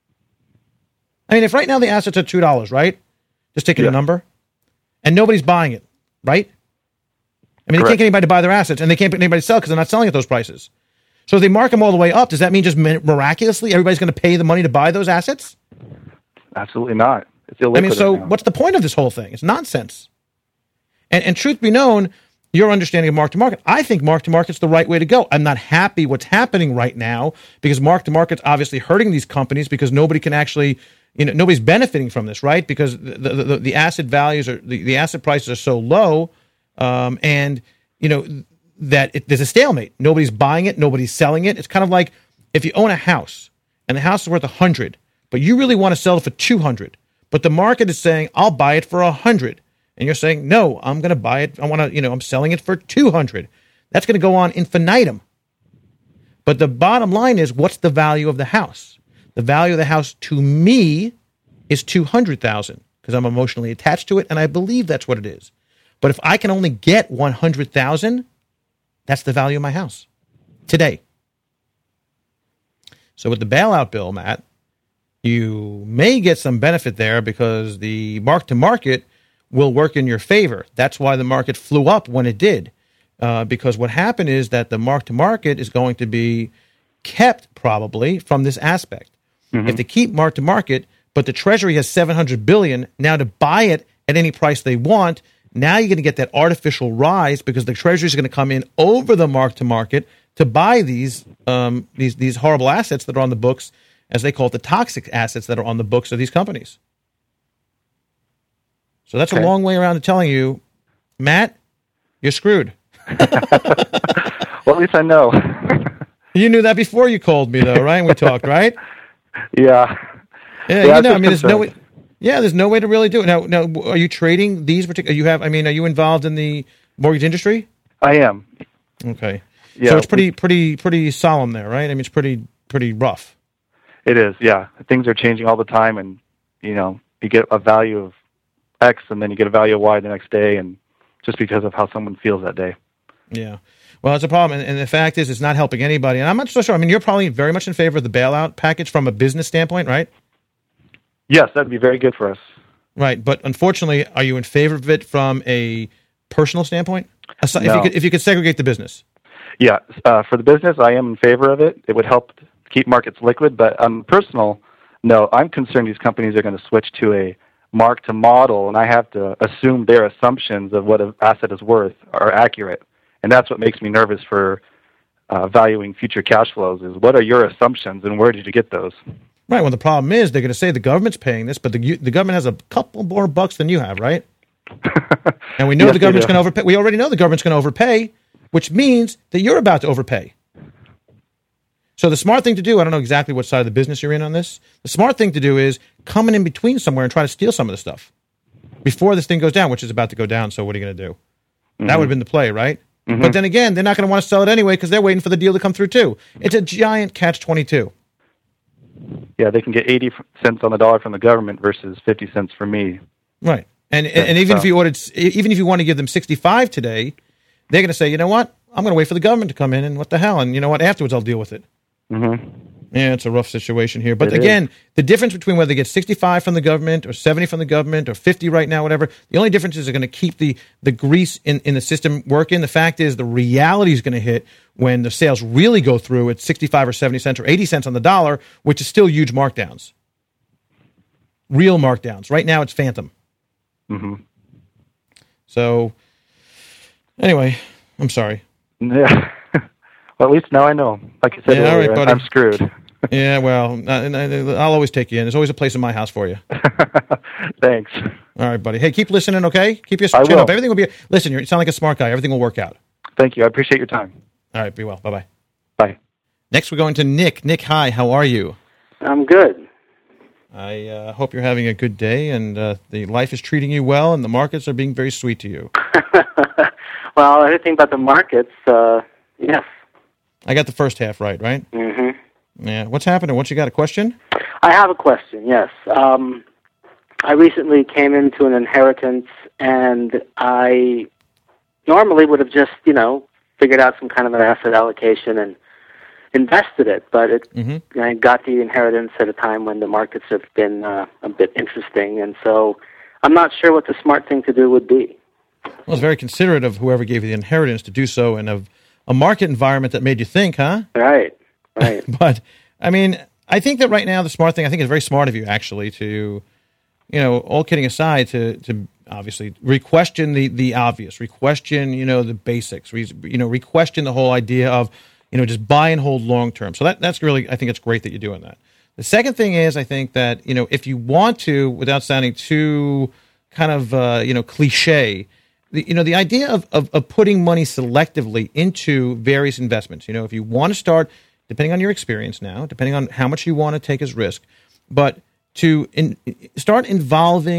I mean, if right now the assets are two dollars, right? Just taking yeah. a number. And nobody's buying it, right? I mean, Correct. They can't get anybody to buy their assets, and they can't get anybody to sell because they're not selling at those prices. So if they mark them all the way up, does that mean just miraculously everybody's going to pay the money to buy those assets? Absolutely not. It's illiquid. I mean, so now. What's the point of this whole thing? It's nonsense. And, and truth be known, your understanding of mark-to-market, I think mark-to-market's the right way to go. I'm not happy what's happening right now because mark-to-market's obviously hurting these companies because nobody can actually... You know, nobody's benefiting from this, right? Because the the, the, the asset values are the, the asset prices are so low, um, and you know that it, there's a stalemate. Nobody's buying it, nobody's selling it. It's kind of like if you own a house and the house is worth a hundred, but you really want to sell it for two hundred, but the market is saying I'll buy it for a hundred. And you're saying, no, I'm going to buy it. I want to, you know, I'm selling it for two hundred. That's going to go on infinitum. But the bottom line is, what's the value of the house? The value of the house to me is two hundred thousand because I'm emotionally attached to it, and I believe that's what it is. But if I can only get one hundred thousand, that's the value of my house today. So with the bailout bill, Matt, you may get some benefit there because the mark-to-market will work in your favor. That's why the market flew up when it did. Uh, because what happened is that the mark-to-market is going to be kept probably from this aspect. Mm-hmm. If they keep mark-to-market, but the Treasury has seven hundred billion dollars now to buy it at any price they want, now you're going to get that artificial rise because the Treasury is going to come in over the mark-to-market to buy these um, these these horrible assets that are on the books, as they call it, the toxic assets that are on the books of these companies. So that's okay. A long way around to telling you, Matt, you're screwed. Well, at least I know. You knew that before you called me, though, right? We talked, right? Yeah. Yeah, yeah you know, I mean, there's no way. Yeah, there's no way to really do it. Now, now, are you trading these particular? You have, I mean, are you involved in the mortgage industry? I am. Okay. Yeah, so it's pretty, pretty, pretty solemn there, right? I mean, it's pretty, pretty rough. It is. Yeah, things are changing all the time, and you know, you get a value of X, and then you get a value of Y the next day, and just because of how someone feels that day. Yeah. Well, it's a problem. And, and the fact is, it's not helping anybody. And I'm not so sure. I mean, you're probably very much in favor of the bailout package from a business standpoint, right? Yes, that'd be very good for us. Right. But unfortunately, are you in favor of it from a personal standpoint? If, no. you could, if you could segregate the business. Yeah. Uh, for the business, I am in favor of it. It would help keep markets liquid. But on personal, no, I'm concerned these companies are going to switch to a mark to model, and I have to assume their assumptions of what an asset is worth are accurate. And that's what makes me nervous for uh, valuing future cash flows is what are your assumptions and where did you get those? Right. Well, the problem is they're going to say the government's paying this, but the the government has a couple more bucks than you have, right? And we know yes, the government's going to overpay. We already know the government's going to overpay, which means that you're about to overpay. So the smart thing to do, I don't know exactly what side of the business you're in on this. The smart thing to do is come in between somewhere and try to steal some of the stuff before this thing goes down, which is about to go down. So what are you going to do? Mm-hmm. That would have been the play, right? Mm-hmm. But then again, they're not going to want to sell it anyway because they're waiting for the deal to come through too. It's a giant catch twenty-two. Yeah, they can get eighty cents on the dollar from the government versus fifty cents from me. Right. And and, and even so. if you ordered, even if you want to give them sixty-five today, they're going to say, you know what? I'm going to wait for the government to come in, and what the hell? And you know what? Afterwards, I'll deal with it. Mm-hmm. Yeah, it's a rough situation here. But it again, is. The difference between whether they get sixty-five from the government or seventy from the government or fifty right now, whatever, the only difference is they're going to keep the, the grease in, in the system working. The fact is the reality is going to hit when the sales really go through at sixty-five or seventy cents or eighty cents on the dollar, which is still huge markdowns. Real markdowns. Right now it's phantom. Mm-hmm. So, anyway, I'm sorry. Yeah. Well, at least now I know. Like you said, yeah, earlier, all right, I'm screwed. Yeah, well, I'll always take you in. There's always a place in my house for you. Thanks. All right, buddy. Hey, keep listening, okay? Keep your I chin will. up. Everything will be... Listen, you sound like a smart guy. Everything will work out. Thank you. I appreciate your time. All right, be well. Bye-bye. Bye. Next, we're going to Nick. Nick, hi. How are you? I'm good. I uh, hope you're having a good day, and uh, the life is treating you well, and the markets are being very sweet to you. Well, everything about the markets, uh, yes. I got the first half right, right? Mm-hmm. Yeah. What's happening? What, you got a question? I have a question, yes. Um, I recently came into an inheritance, and I normally would have just, you know, figured out some kind of an asset allocation and invested it, but it, mm-hmm. I got the inheritance at a time when the markets have been uh, a bit interesting, and so I'm not sure what the smart thing to do would be. Well, it's very considerate of whoever gave you the inheritance to do so in a, a market environment that made you think, huh? Right, right. But, I mean, I think that right now the smart thing, I think it's very smart of you, actually, to, you know, all kidding aside, to, to obviously re-question the, the obvious, re-question, you know, the basics, re, you know, re-question the whole idea of, you know, just buy and hold long term. So that that's really, I think it's great that you're doing that. The second thing is, I think that, you know, if you want to, without sounding too kind of, uh, you know, cliche, the, you know, the idea of, of, of putting money selectively into various investments, you know, if you want to start, depending on your experience now, depending on how much you want to take as risk, but to in, start involving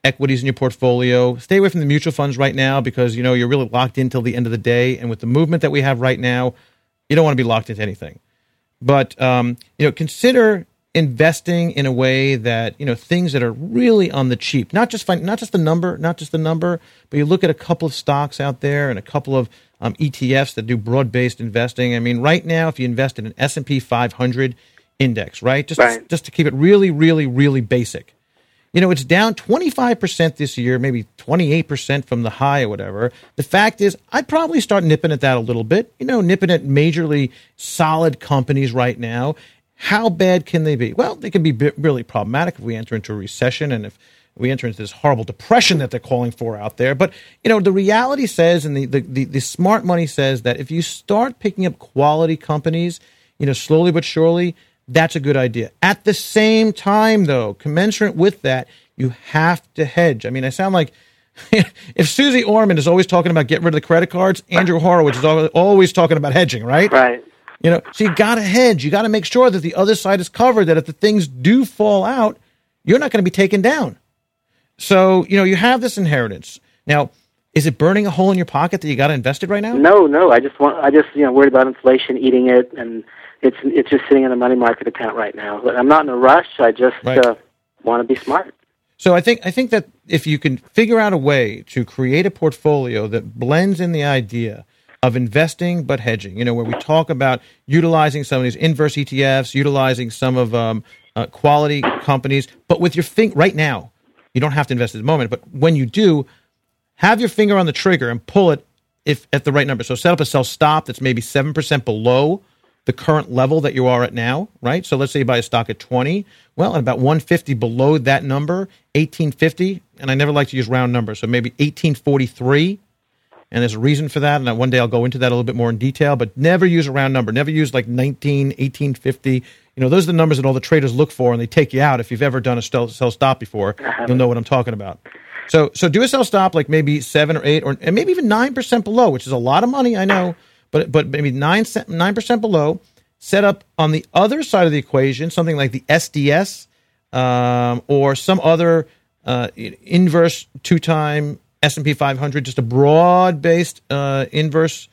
equities in your portfolio. Stay away from the mutual funds right now because, you know, you're really locked in till the end of the day. And with the movement that we have right now, you don't want to be locked into anything. But, um, you know, consider investing in a way that, you know, things that are really on the cheap, not just find, not just the number, not just the number, but you look at a couple of stocks out there and a couple of um, E T Fs that do broad-based investing. I mean, right now, if you invest in an S and P five hundred index, right, just, right. just to keep it really, really, really basic, you know, it's down twenty-five percent this year, maybe twenty-eight percent from the high or whatever. The fact is, I'd probably start nipping at that a little bit, you know, nipping at majorly solid companies right now. How bad can they be? Well, they can be b- really problematic if we enter into a recession and if we enter into this horrible depression that they're calling for out there. But, you know, the reality says, and the, the, the, the smart money says that if you start picking up quality companies, you know, slowly but surely, that's a good idea. At the same time, though, commensurate with that, you have to hedge. I mean, I sound like if Susie Orman is always talking about getting rid of the credit cards, Andrew Horowitz is always talking about hedging, right? Right. You know, so you got to hedge. You got to make sure that the other side is covered, that if the things do fall out, you're not going to be taken down. So, you know, you have this inheritance. Now, is it burning a hole in your pocket that you got to invest it right now? No, no. I just want, I just, you know, worried about inflation eating it, and it's it's just sitting in a money market account right now. But I'm not in a rush. I just right. uh, want to be smart. So I think I think that if you can figure out a way to create a portfolio that blends in the idea of investing but hedging, you know, where we talk about utilizing some of these inverse E T Fs, utilizing some of um, uh, quality companies, but with your finger right now, you don't have to invest at the moment, but when you do, have your finger on the trigger and pull it if at the right number. So set up a sell stop that's maybe seven percent below the current level that you are at now, right? So let's say you buy a stock at twenty. Well, at about one fifty below that number, eighteen fifty, and I never like to use round numbers, so maybe eighteen forty-three. And there's a reason for that, and one day I'll go into that a little bit more in detail, but never use a round number. Never use like nineteen, eighteen fifty. You know, those are the numbers that all the traders look for, and they take you out. If you've ever done a sell, sell stop before, you'll know what I'm talking about. So so do a sell stop like maybe seven or eight or and maybe even nine percent below, which is a lot of money, I know, but but maybe nine percent below. Set up on the other side of the equation something like the S D S um, or some other uh, inverse two-time S and P five hundred, just a broad-based uh, inverse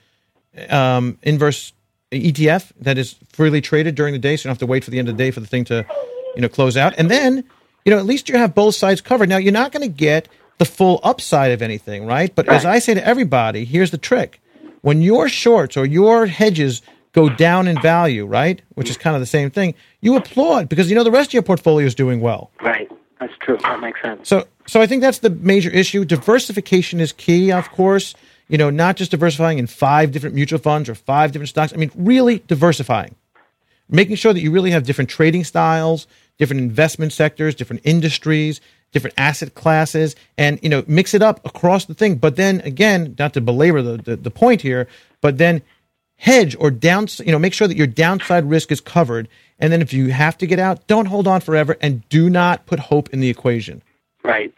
um, inverse E T F that is freely traded during the day, so you don't have to wait for the end of the day for the thing to, you know, close out. And then, you know, at least you have both sides covered. Now, you're not going to get the full upside of anything, right? But right. As I say to everybody, here's the trick. When your shorts or your hedges go down in value, right, which is kind of the same thing, you applaud because, you know, the rest of your portfolio is doing well. Right. That's true. That makes sense. So so I think that's the major issue. Diversification is key, of course. You know, not just diversifying in five different mutual funds or five different stocks. I mean, really diversifying. Making sure that you really have different trading styles, different investment sectors, different industries, different asset classes, and, you know, mix it up across the thing. But then, again, not to belabor the, the, the point here, but then hedge or down, you know, make sure that your downside risk is covered. And then if you have to get out, don't hold on forever and do not put hope in the equation. Right.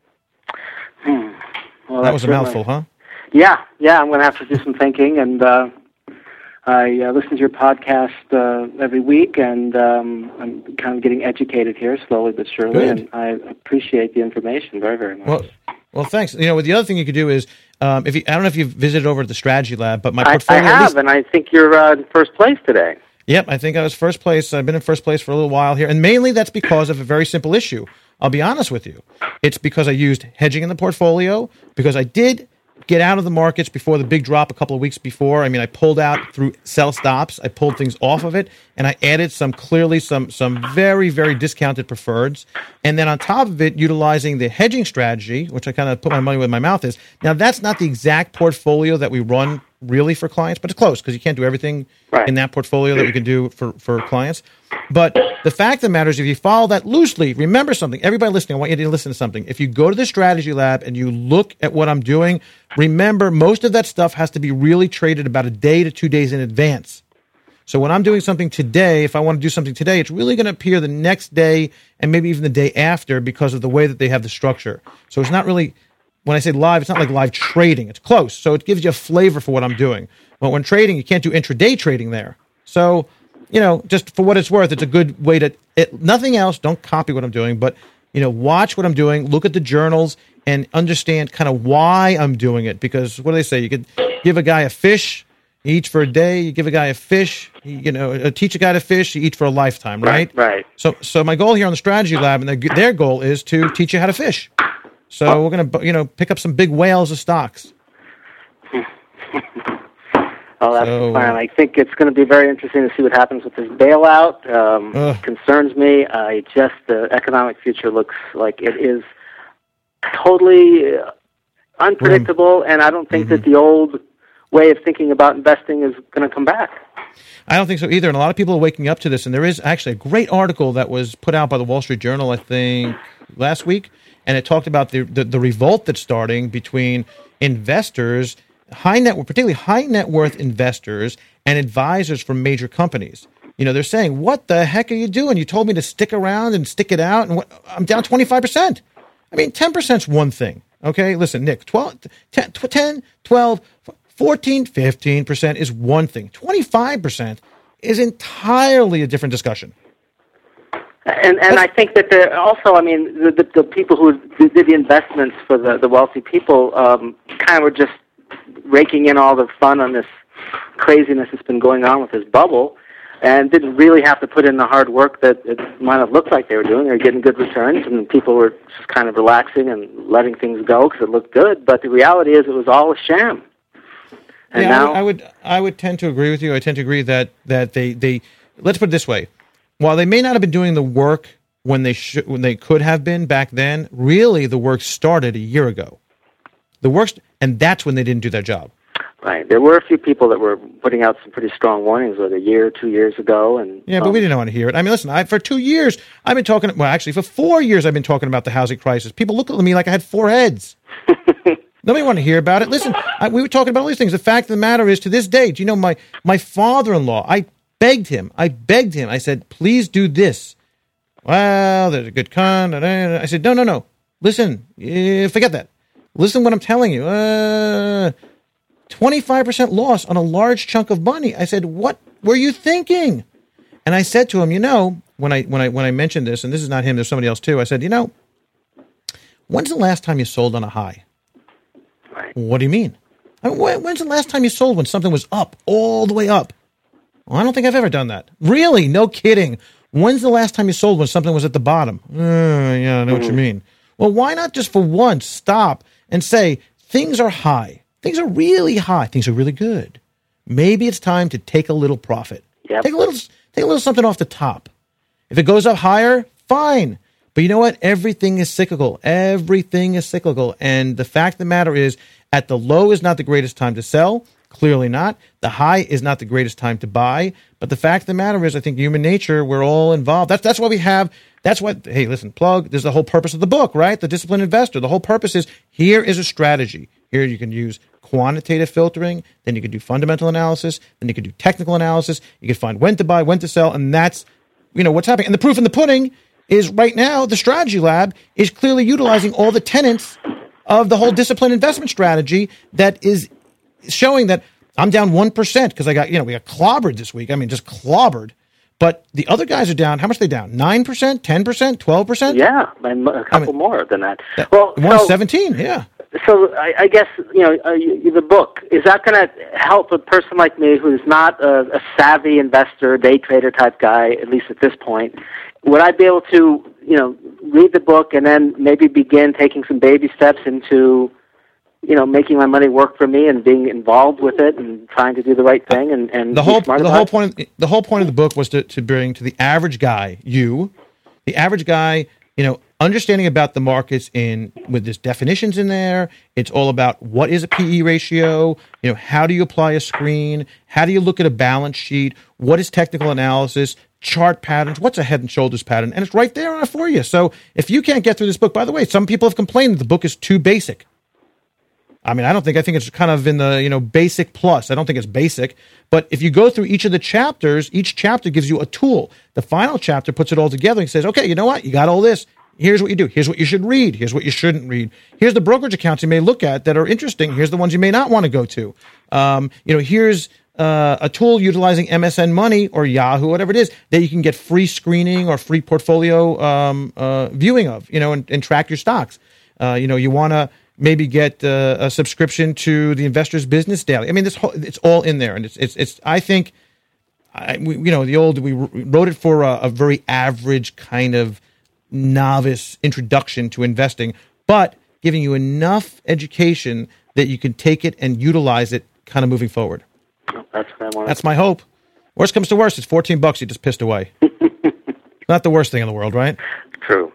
Hmm. Well, that was a certainly... mouthful, huh? Yeah, yeah. I'm going to have to do some thinking, and uh, I uh, listen to your podcast uh, every week, and um, I'm kind of getting educated here, slowly but surely. Good. And I appreciate the information very, very much. Well, well, thanks. You know, the other thing you could do is, um, if you, I don't know if you've visited over at the Strategy Lab, but my portfolio. I, I have, least, and I think you're uh, in first place today. Yep, I think I was first place. I've been in first place for a little while here, and mainly that's because of a very simple issue. I'll be honest with you. It's because I used hedging in the portfolio, because I did get out of the markets before the big drop a couple of weeks before. I mean, I pulled out through sell stops. I pulled things off of it, and I added some clearly some some very, very discounted preferreds. And then on top of it, utilizing the hedging strategy, which I kind of put my money where my mouth is. Now, that's not the exact portfolio that we run really for clients, but it's close because you can't do everything right. in that portfolio that we can do for, for clients. But the fact of the matter is, if you follow that loosely, remember something. Everybody listening, I want you to listen to something. If you go to the Strategy Lab and you look at what I'm doing, remember most of that stuff has to be really traded about a day to two days in advance. So when I'm doing something today, if I want to do something today, it's really going to appear the next day and maybe even the day after because of the way that they have the structure. So it's not really... When I say live, it's not like live trading. It's close. So it gives you a flavor for what I'm doing. But when trading, you can't do intraday trading there. So, you know, just for what it's worth, it's a good way to, it, nothing else, don't copy what I'm doing, but You know, watch what I'm doing, look at the journals, and understand kind of why I'm doing it. Because what do they say? You could give a guy a fish, he eats for a day. You give a guy a fish, you know, teach a guy to fish, he eats for a lifetime, right? Right. right. So, so my goal here on the Strategy Lab, and their, their goal is to teach you how to fish. So we're going to, you know, pick up some big whales of stocks. Oh, that's so, the plan. I think it's going to be very interesting to see what happens with this bailout. Um, uh, concerns me. I just the economic future looks like it is totally unpredictable, and I don't think mm-hmm. that the old way of thinking about investing is going to come back. I don't think so either, and a lot of people are waking up to this. And there is actually a great article that was put out by the Wall Street Journal, I think, last week, and it talked about the the, the revolt that's starting between investors. High net, particularly high net worth investors and advisors from major companies. You know, they're saying, "What the heck are you doing? You told me to stick around and stick it out, and what, I'm down twenty-five percent. I mean, ten percent is one thing. Okay, listen, Nick, twelve, ten, ten, twelve, fourteen, fifteen percent is one thing. twenty-five percent is entirely a different discussion." And and I think that there also, I mean, the, the, the people who did the investments for the, the wealthy people um, kind of were just raking in all the fun on this craziness that's been going on with this bubble, and didn't really have to put in the hard work that it might have looked like they were doing. They were getting good returns, and people were just kind of relaxing and letting things go because it looked good. But the reality is, it was all a sham. And yeah, now, I would, I would, I would tend to agree with you. I tend to agree that that they, they let's put it this way: while they may not have been doing the work when they should, when they could have been back then, really the work started a year ago. The work, and that's when they didn't do their job. Right. There were a few people that were putting out some pretty strong warnings, whether a year or two years ago. And yeah, um, but we didn't want to hear it. I mean, listen, I, for two years, I've been talking, well, actually, for four years, I've been talking about the housing crisis. People look at me like I had four heads. Nobody wanted to hear about it. Listen, I, we were talking about all these things. The fact of the matter is, to this day, do you know, my, my father-in-law, I begged him, I begged him, I said, please do this. Well, there's a good con. I said, no, no, no. Listen, eh, forget that. Listen to what I'm telling you. Uh, twenty-five percent loss on a large chunk of money. I said, what were you thinking? And I said to him, you know, when I when I when I mentioned this, and this is not him, there's somebody else too. I said, you know, when's the last time you sold on a high? Right. What do you mean? I mean, when's the last time you sold when something was up, all the way up? Well, I don't think I've ever done that. Really? No kidding. When's the last time you sold when something was at the bottom? Uh, yeah, I know mm-hmm. what you mean. Well, why not just for once stop and say, things are high. Things are really high. Things are really good. Maybe it's time to take a little profit. Yep. Take a little take a little something off the top. If it goes up higher, fine. But you know what? Everything is cyclical. Everything is cyclical. And the fact of the matter is, at the low is not the greatest time to sell. Clearly not. The high is not the greatest time to buy. But the fact of the matter is, I think human nature, we're all involved. That's that's why we have, that's what, hey, listen, plug, there's the whole purpose of the book, right? The Disciplined Investor. The whole purpose is, here is a strategy. Here you can use quantitative filtering, then you can do fundamental analysis, then you can do technical analysis. You can find when to buy, when to sell, and that's, you know, what's happening. And the proof in the pudding is right now, the Strategy Lab is clearly utilizing all the tenets of the whole disciplined investment strategy that is showing that I'm down one percent because I got, you know, we got clobbered this week. I mean, just clobbered. But the other guys are down. How much are they down? nine percent, ten percent, twelve percent? Yeah, and a couple I mean, more than that. Well, one seventeen, yeah. So I, I guess, you know, uh, you, the book, is that going to help a person like me who's not a, a savvy investor, day trader type guy, at least at this point? Would I be able to, you know, read the book and then maybe begin taking some baby steps into, you know, making my money work for me and being involved with it and trying to do the right thing and, and the whole smart the about whole it? point of, the whole point of the book was to, to bring to the average guy, you, the average guy, you know, understanding about the markets in with this definitions in there. It's all about what is a P E ratio, you know, how do you apply a screen, how do you look at a balance sheet, what is technical analysis, chart patterns, what's a head and shoulders pattern, and it's right there for you. So if you can't get through this book, by the way, some people have complained that the book is too basic. I mean, I don't think, I think it's kind of in the, you know, basic plus. I don't think it's basic. But if you go through each of the chapters, each chapter gives you a tool. The final chapter puts it all together and says, okay, you know what? You got all this. Here's what you do. Here's what you should read. Here's what you shouldn't read. Here's the brokerage accounts you may look at that are interesting. Here's the ones you may not want to go to. Um, you know, here's, uh, a tool utilizing M S N Money or Yahoo, whatever it is, that you can get free screening or free portfolio um, uh, viewing of, you know, and, and track your stocks. Uh, you know, you want to maybe get uh, a subscription to the Investor's Business Daily. I mean, this whole, it's all in there, and it's it's it's. I think, I, we, you know, the old we wrote it for a, a very average kind of novice introduction to investing, but giving you enough education that you can take it and utilize it, kind of moving forward. That's what I want. That's my hope. Worst comes to worst, it's fourteen bucks you just pissed away. Not the worst thing in the world, right? True.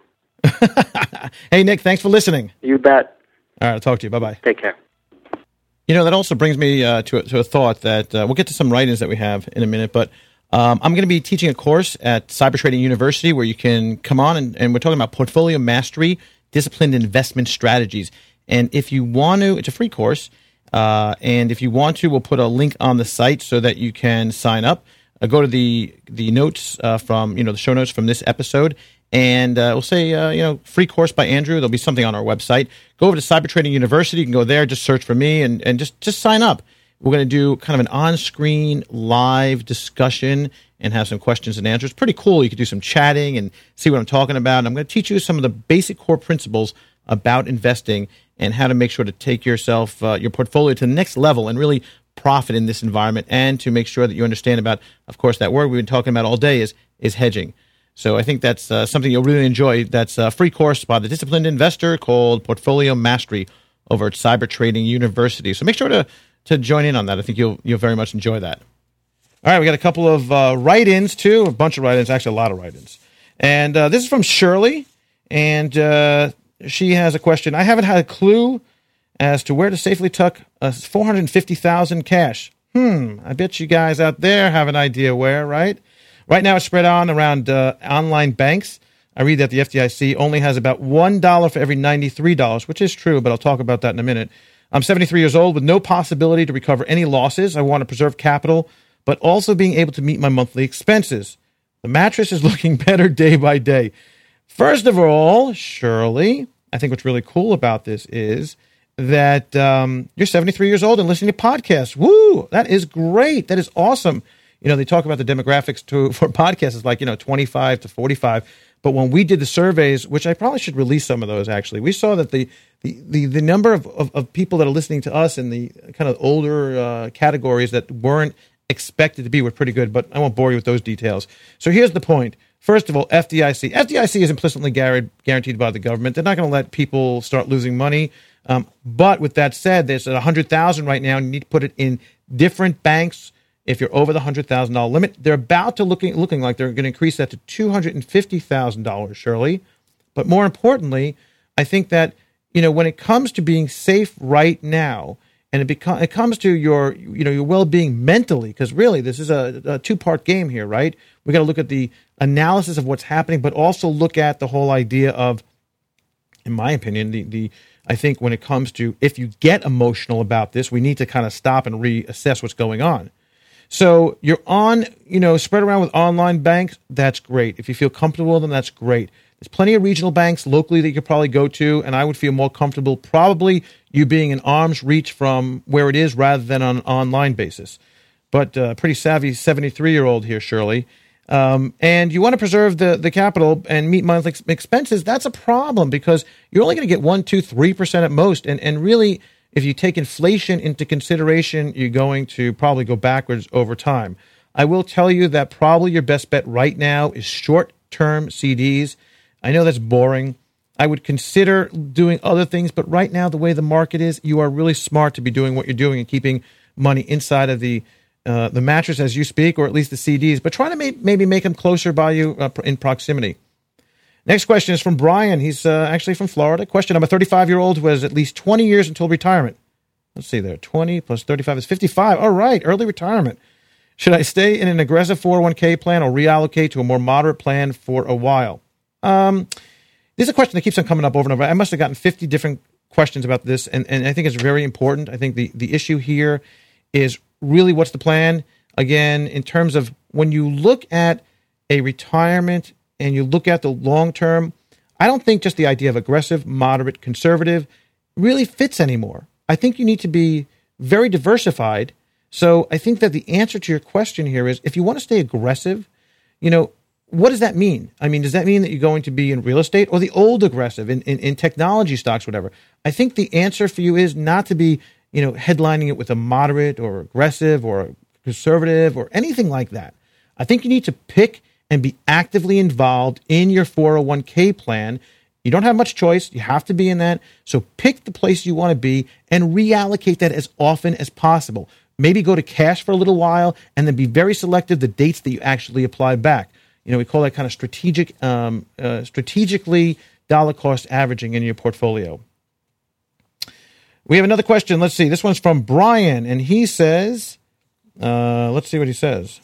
Hey, Nick, thanks for listening. You bet. All right, I'll talk to you. Bye-bye. Take care. You know, that also brings me uh, to, a, to a thought that uh, we'll get to some write-ins that we have in a minute, but um, I'm going to be teaching a course at Cyber Trading University where you can come on, and, and we're talking about portfolio mastery, disciplined investment strategies. And if you want to, it's a free course, uh, and if you want to, we'll put a link on the site so that you can sign up. Uh, go to the the notes uh, from, you know, the show notes from this episode, and uh, we'll say, uh, you know, free course by Andrew. There'll be something on our website. Go over to Cyber Trading University. You can go there, just search for me, and, and just, just sign up. We're going to do kind of an on-screen live discussion and have some questions and answers. Pretty cool. You can do some chatting and see what I'm talking about. And I'm going to teach you some of the basic core principles about investing and how to make sure to take yourself, uh, your portfolio to the next level and really profit in this environment, and to make sure that you understand about, of course, that word we've been talking about all day is is hedging. So I think that's uh, something you'll really enjoy. That's a free course by the Disciplined Investor called Portfolio Mastery over at Cyber Trading University. So make sure to to join in on that. I think you'll you'll very much enjoy that. All right, we got a couple of uh, write-ins too, a bunch of write-ins, actually a lot of write-ins. And uh, this is from Shirley, and uh, she has a question. I haven't had a clue as to where to safely tuck a four hundred fifty thousand dollars cash. Hmm, I bet you guys out there have an idea where, right? Right now it's spread on around uh, online banks. I read that the F D I C only has about one dollar for every ninety-three dollars, which is true, but I'll talk about that in a minute. I'm seventy-three years old with no possibility to recover any losses. I want to preserve capital, but also being able to meet my monthly expenses. The mattress is looking better day by day. First of all, Shirley, I think what's really cool about this is that um, you're seventy-three years old and listening to podcasts. Woo! That is great. That is awesome. You know, they talk about the demographics to, for podcasts is like, you know, twenty-five to forty-five. But when we did the surveys, which I probably should release some of those actually, we saw that the the, the, the number of, of, of people that are listening to us in the kind of older uh, categories that weren't expected to be were pretty good, but I won't bore you with those details. So here's the point. First of all, F D I C. F D I C is implicitly guaranteed by the government. They're not going to let people start losing money. Um, but with that said, there's one hundred thousand dollars right now, and you need to put it in different banks. If you're over the one hundred thousand dollars limit, they're about to looking looking like they're going to increase that to two hundred fifty thousand dollars, Shirley. But more importantly, I think that, you know, when it comes to being safe right now, and it becomes it comes to your, you know, your well-being mentally, because really this is a, a two-part game here, right? We got to look at the analysis of what's happening, but also look at the whole idea of, in my opinion, the the I think when it comes to, if you get emotional about this, we need to kind of stop and reassess what's going on. So you're on, you know, spread around with online banks. That's great. If you feel comfortable with them, that's great. There's plenty of regional banks locally that you could probably go to, and I would feel more comfortable probably you being an arm's reach from where it is rather than on an online basis. But uh, pretty savvy seventy-three-year-old here, Shirley. Um, and you want to preserve the, the capital and meet monthly ex- expenses. That's a problem because you're only going to get one, two, three percent at most. And, and really, if you take inflation into consideration, you're going to probably go backwards over time. I will tell you that probably your best bet right now is short-term C Ds. I know that's boring. I would consider doing other things, but right now, the way the market is, you are really smart to be doing what you're doing and keeping money inside of the uh, the mattress as you speak, or at least the C Ds, but try to may- maybe make them closer by you uh, in proximity. Next question is from Brian. He's uh, actually from Florida. Question, I'm a thirty-five-year-old who has at least twenty years until retirement. Let's see there. twenty plus thirty-five is fifty-five. All right, early retirement. Should I stay in an aggressive four oh one k plan or reallocate to a more moderate plan for a while? Um, this is a question that keeps on coming up over and over. I must have gotten fifty different questions about this, and, and I think it's very important. I think the, the issue here is really what's the plan? Again, in terms of when you look at a retirement and you look at the long term, I don't think just the idea of aggressive, moderate, conservative really fits anymore. I think you need to be very diversified So I think that the answer to your question here is, if you want to stay aggressive, you know, what does that mean? I mean, does that mean that you're going to be in real estate or the old aggressive in, in, in technology stocks, whatever? I think the answer for you is not to be, you know, headlining it with a moderate or aggressive or conservative or anything like that. I think you need to pick and be actively involved in your four oh one k plan. You don't have much choice. You have to be in that. So pick the place you want to be and reallocate that as often as possible. Maybe go to cash for a little while and then be very selective the dates that you actually apply back. You know, we call that kind of strategic, um, uh, strategically dollar cost averaging in your portfolio. We have another question. Let's see. This one's from Brian, and he says, uh, let's see what he says.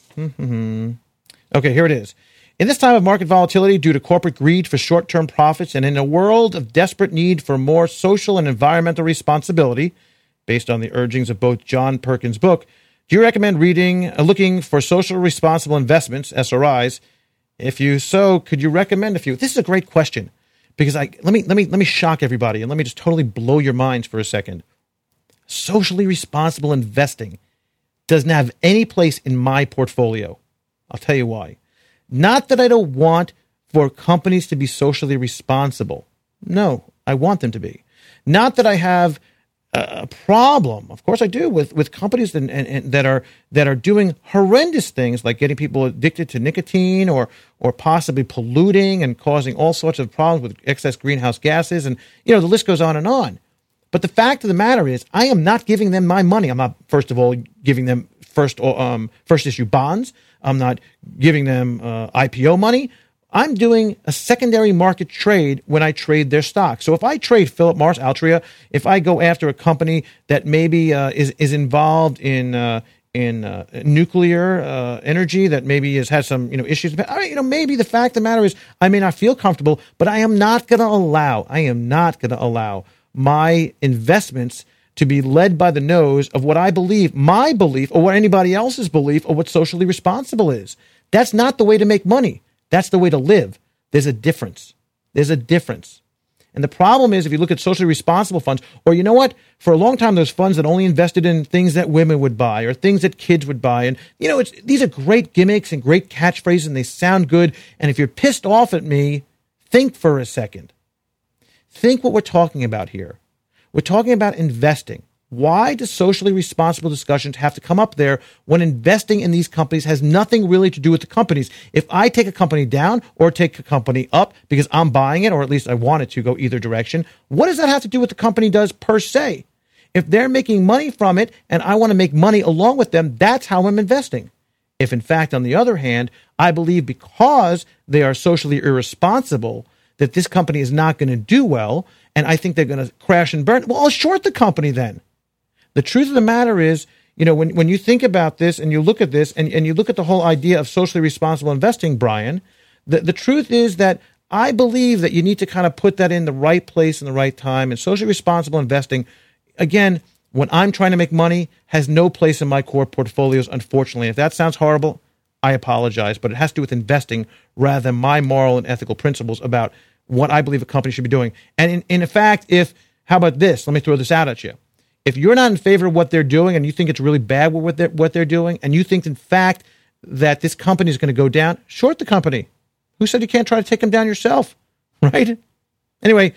Okay, here it is. In this time of market volatility due to corporate greed for short-term profits and in a world of desperate need for more social and environmental responsibility, based on the urgings of both John Perkins' book, do you recommend reading, uh, looking for social responsible investments, S R Is? If you so, could you recommend a few? This is a great question because I let me let me let me shock everybody and let me just totally blow your minds for a second. Socially responsible investing doesn't have any place in my portfolio. I'll tell you why. Not that I don't want for companies to be socially responsible. No, I want them to be. Not that I have a problem. Of course I do with, with companies and, and, and that are that are doing horrendous things like getting people addicted to nicotine or or possibly polluting and causing all sorts of problems with excess greenhouse gases. And, you know, the list goes on and on. But the fact of the matter is I am not giving them my money. I'm not, first of all, giving them first um, first issue bonds. I'm not giving them uh, I P O money. I'm doing a secondary market trade when I trade their stock. So if I trade Philip Morris, Altria, if I go after a company that maybe uh, is is involved in uh, in uh, nuclear uh, energy, that maybe has had some you know issues, I mean, you know maybe the fact of the matter is I may not feel comfortable, but I am not going to allow I am not going to allow my investments to be led by the nose of what I believe, my belief, or what anybody else's belief, or what socially responsible is. That's not the way to make money. That's the way to live. There's a difference. There's a difference. And the problem is if you look at socially responsible funds, or you know what? For a long time, those funds that only invested in things that women would buy or things that kids would buy. And, you know, it's, these are great gimmicks and great catchphrases, and they sound good. And if you're pissed off at me, think for a second. Think what we're talking about here. We're talking about investing. Why do socially responsible discussions have to come up there when investing in these companies has nothing really to do with the companies? If I take a company down or take a company up because I'm buying it, or at least I want it to go either direction, what does that have to do with the company does per se? If they're making money from it and I want to make money along with them, that's how I'm investing. If in fact, on the other hand, I believe because they are socially irresponsible that this company is not going to do well and I think they're going to crash and burn, well, I'll short the company then. The truth of the matter is, you know, when, when you think about this and you look at this and, and you look at the whole idea of socially responsible investing, Brian, the, the truth is that I believe that you need to kind of put that in the right place in the right time. And socially responsible investing, again, when I'm trying to make money, has no place in my core portfolios, unfortunately. If that sounds horrible, I apologize. But it has to do with investing rather than my moral and ethical principles about what I believe a company should be doing. And in, in fact, if, how about this? Let me throw this out at you. If you're not in favor of what they're doing and you think it's really bad what they're, what they're doing, and you think, in fact, that this company is going to go down, short the company. Who said you can't try to take them down yourself, right? Anyway,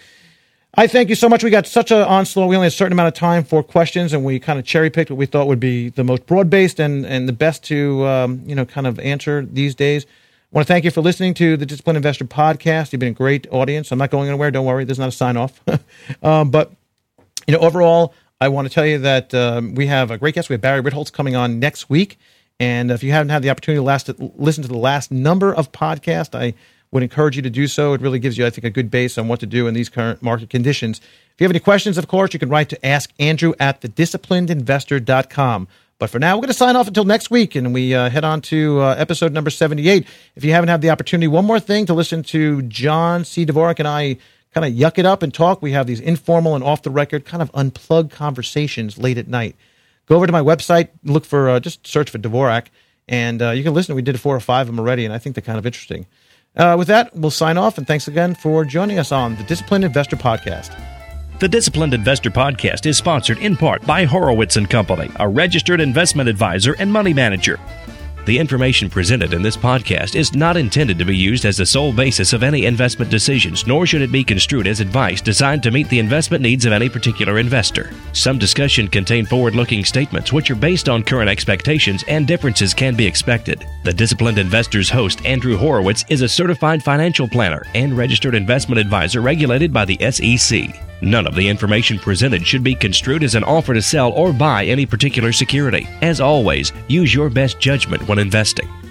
I thank you so much. We got such an onslaught. We only had a certain amount of time for questions, and we kind of cherry-picked what we thought would be the most broad-based and, and the best to, um, you know, kind of answer these days. I want to thank you for listening to the Disciplined Investor Podcast. You've been a great audience. I'm not going anywhere. Don't worry. There's not a sign-off. um, but, you know, overall, I want to tell you that um, we have a great guest. We have Barry Ritholtz coming on next week. And if you haven't had the opportunity to last, listen to the last number of podcasts, I would encourage you to do so. It really gives you, I think, a good base on what to do in these current market conditions. If you have any questions, of course, you can write to ask andrew at the disciplined investor dot com. But for now, we're going to sign off until next week, and we uh, head on to uh, episode number seventy-eight. If you haven't had the opportunity, one more thing to listen to John C. Dvorak and I kind of yuck it up and talk. We have these informal and off-the-record kind of unplugged conversations late at night. Go over to my website, look for, uh, just search for Dvorak, and uh, you can listen. We did four or five of them already, and I think they're kind of interesting. Uh, with that, we'll sign off, and thanks again for joining us on the Disciplined Investor Podcast. The Disciplined Investor Podcast is sponsored in part by Horowitz and Company, a registered investment advisor and money manager. The information presented in this podcast is not intended to be used as the sole basis of any investment decisions, nor should it be construed as advice designed to meet the investment needs of any particular investor. Some discussion contain forward-looking statements which are based on current expectations, and differences can be expected. The Disciplined Investor's host, Andrew Horowitz, is a certified financial planner and registered investment advisor regulated by the S E C. None of the information presented should be construed as an offer to sell or buy any particular security. As always, use your best judgment when investing.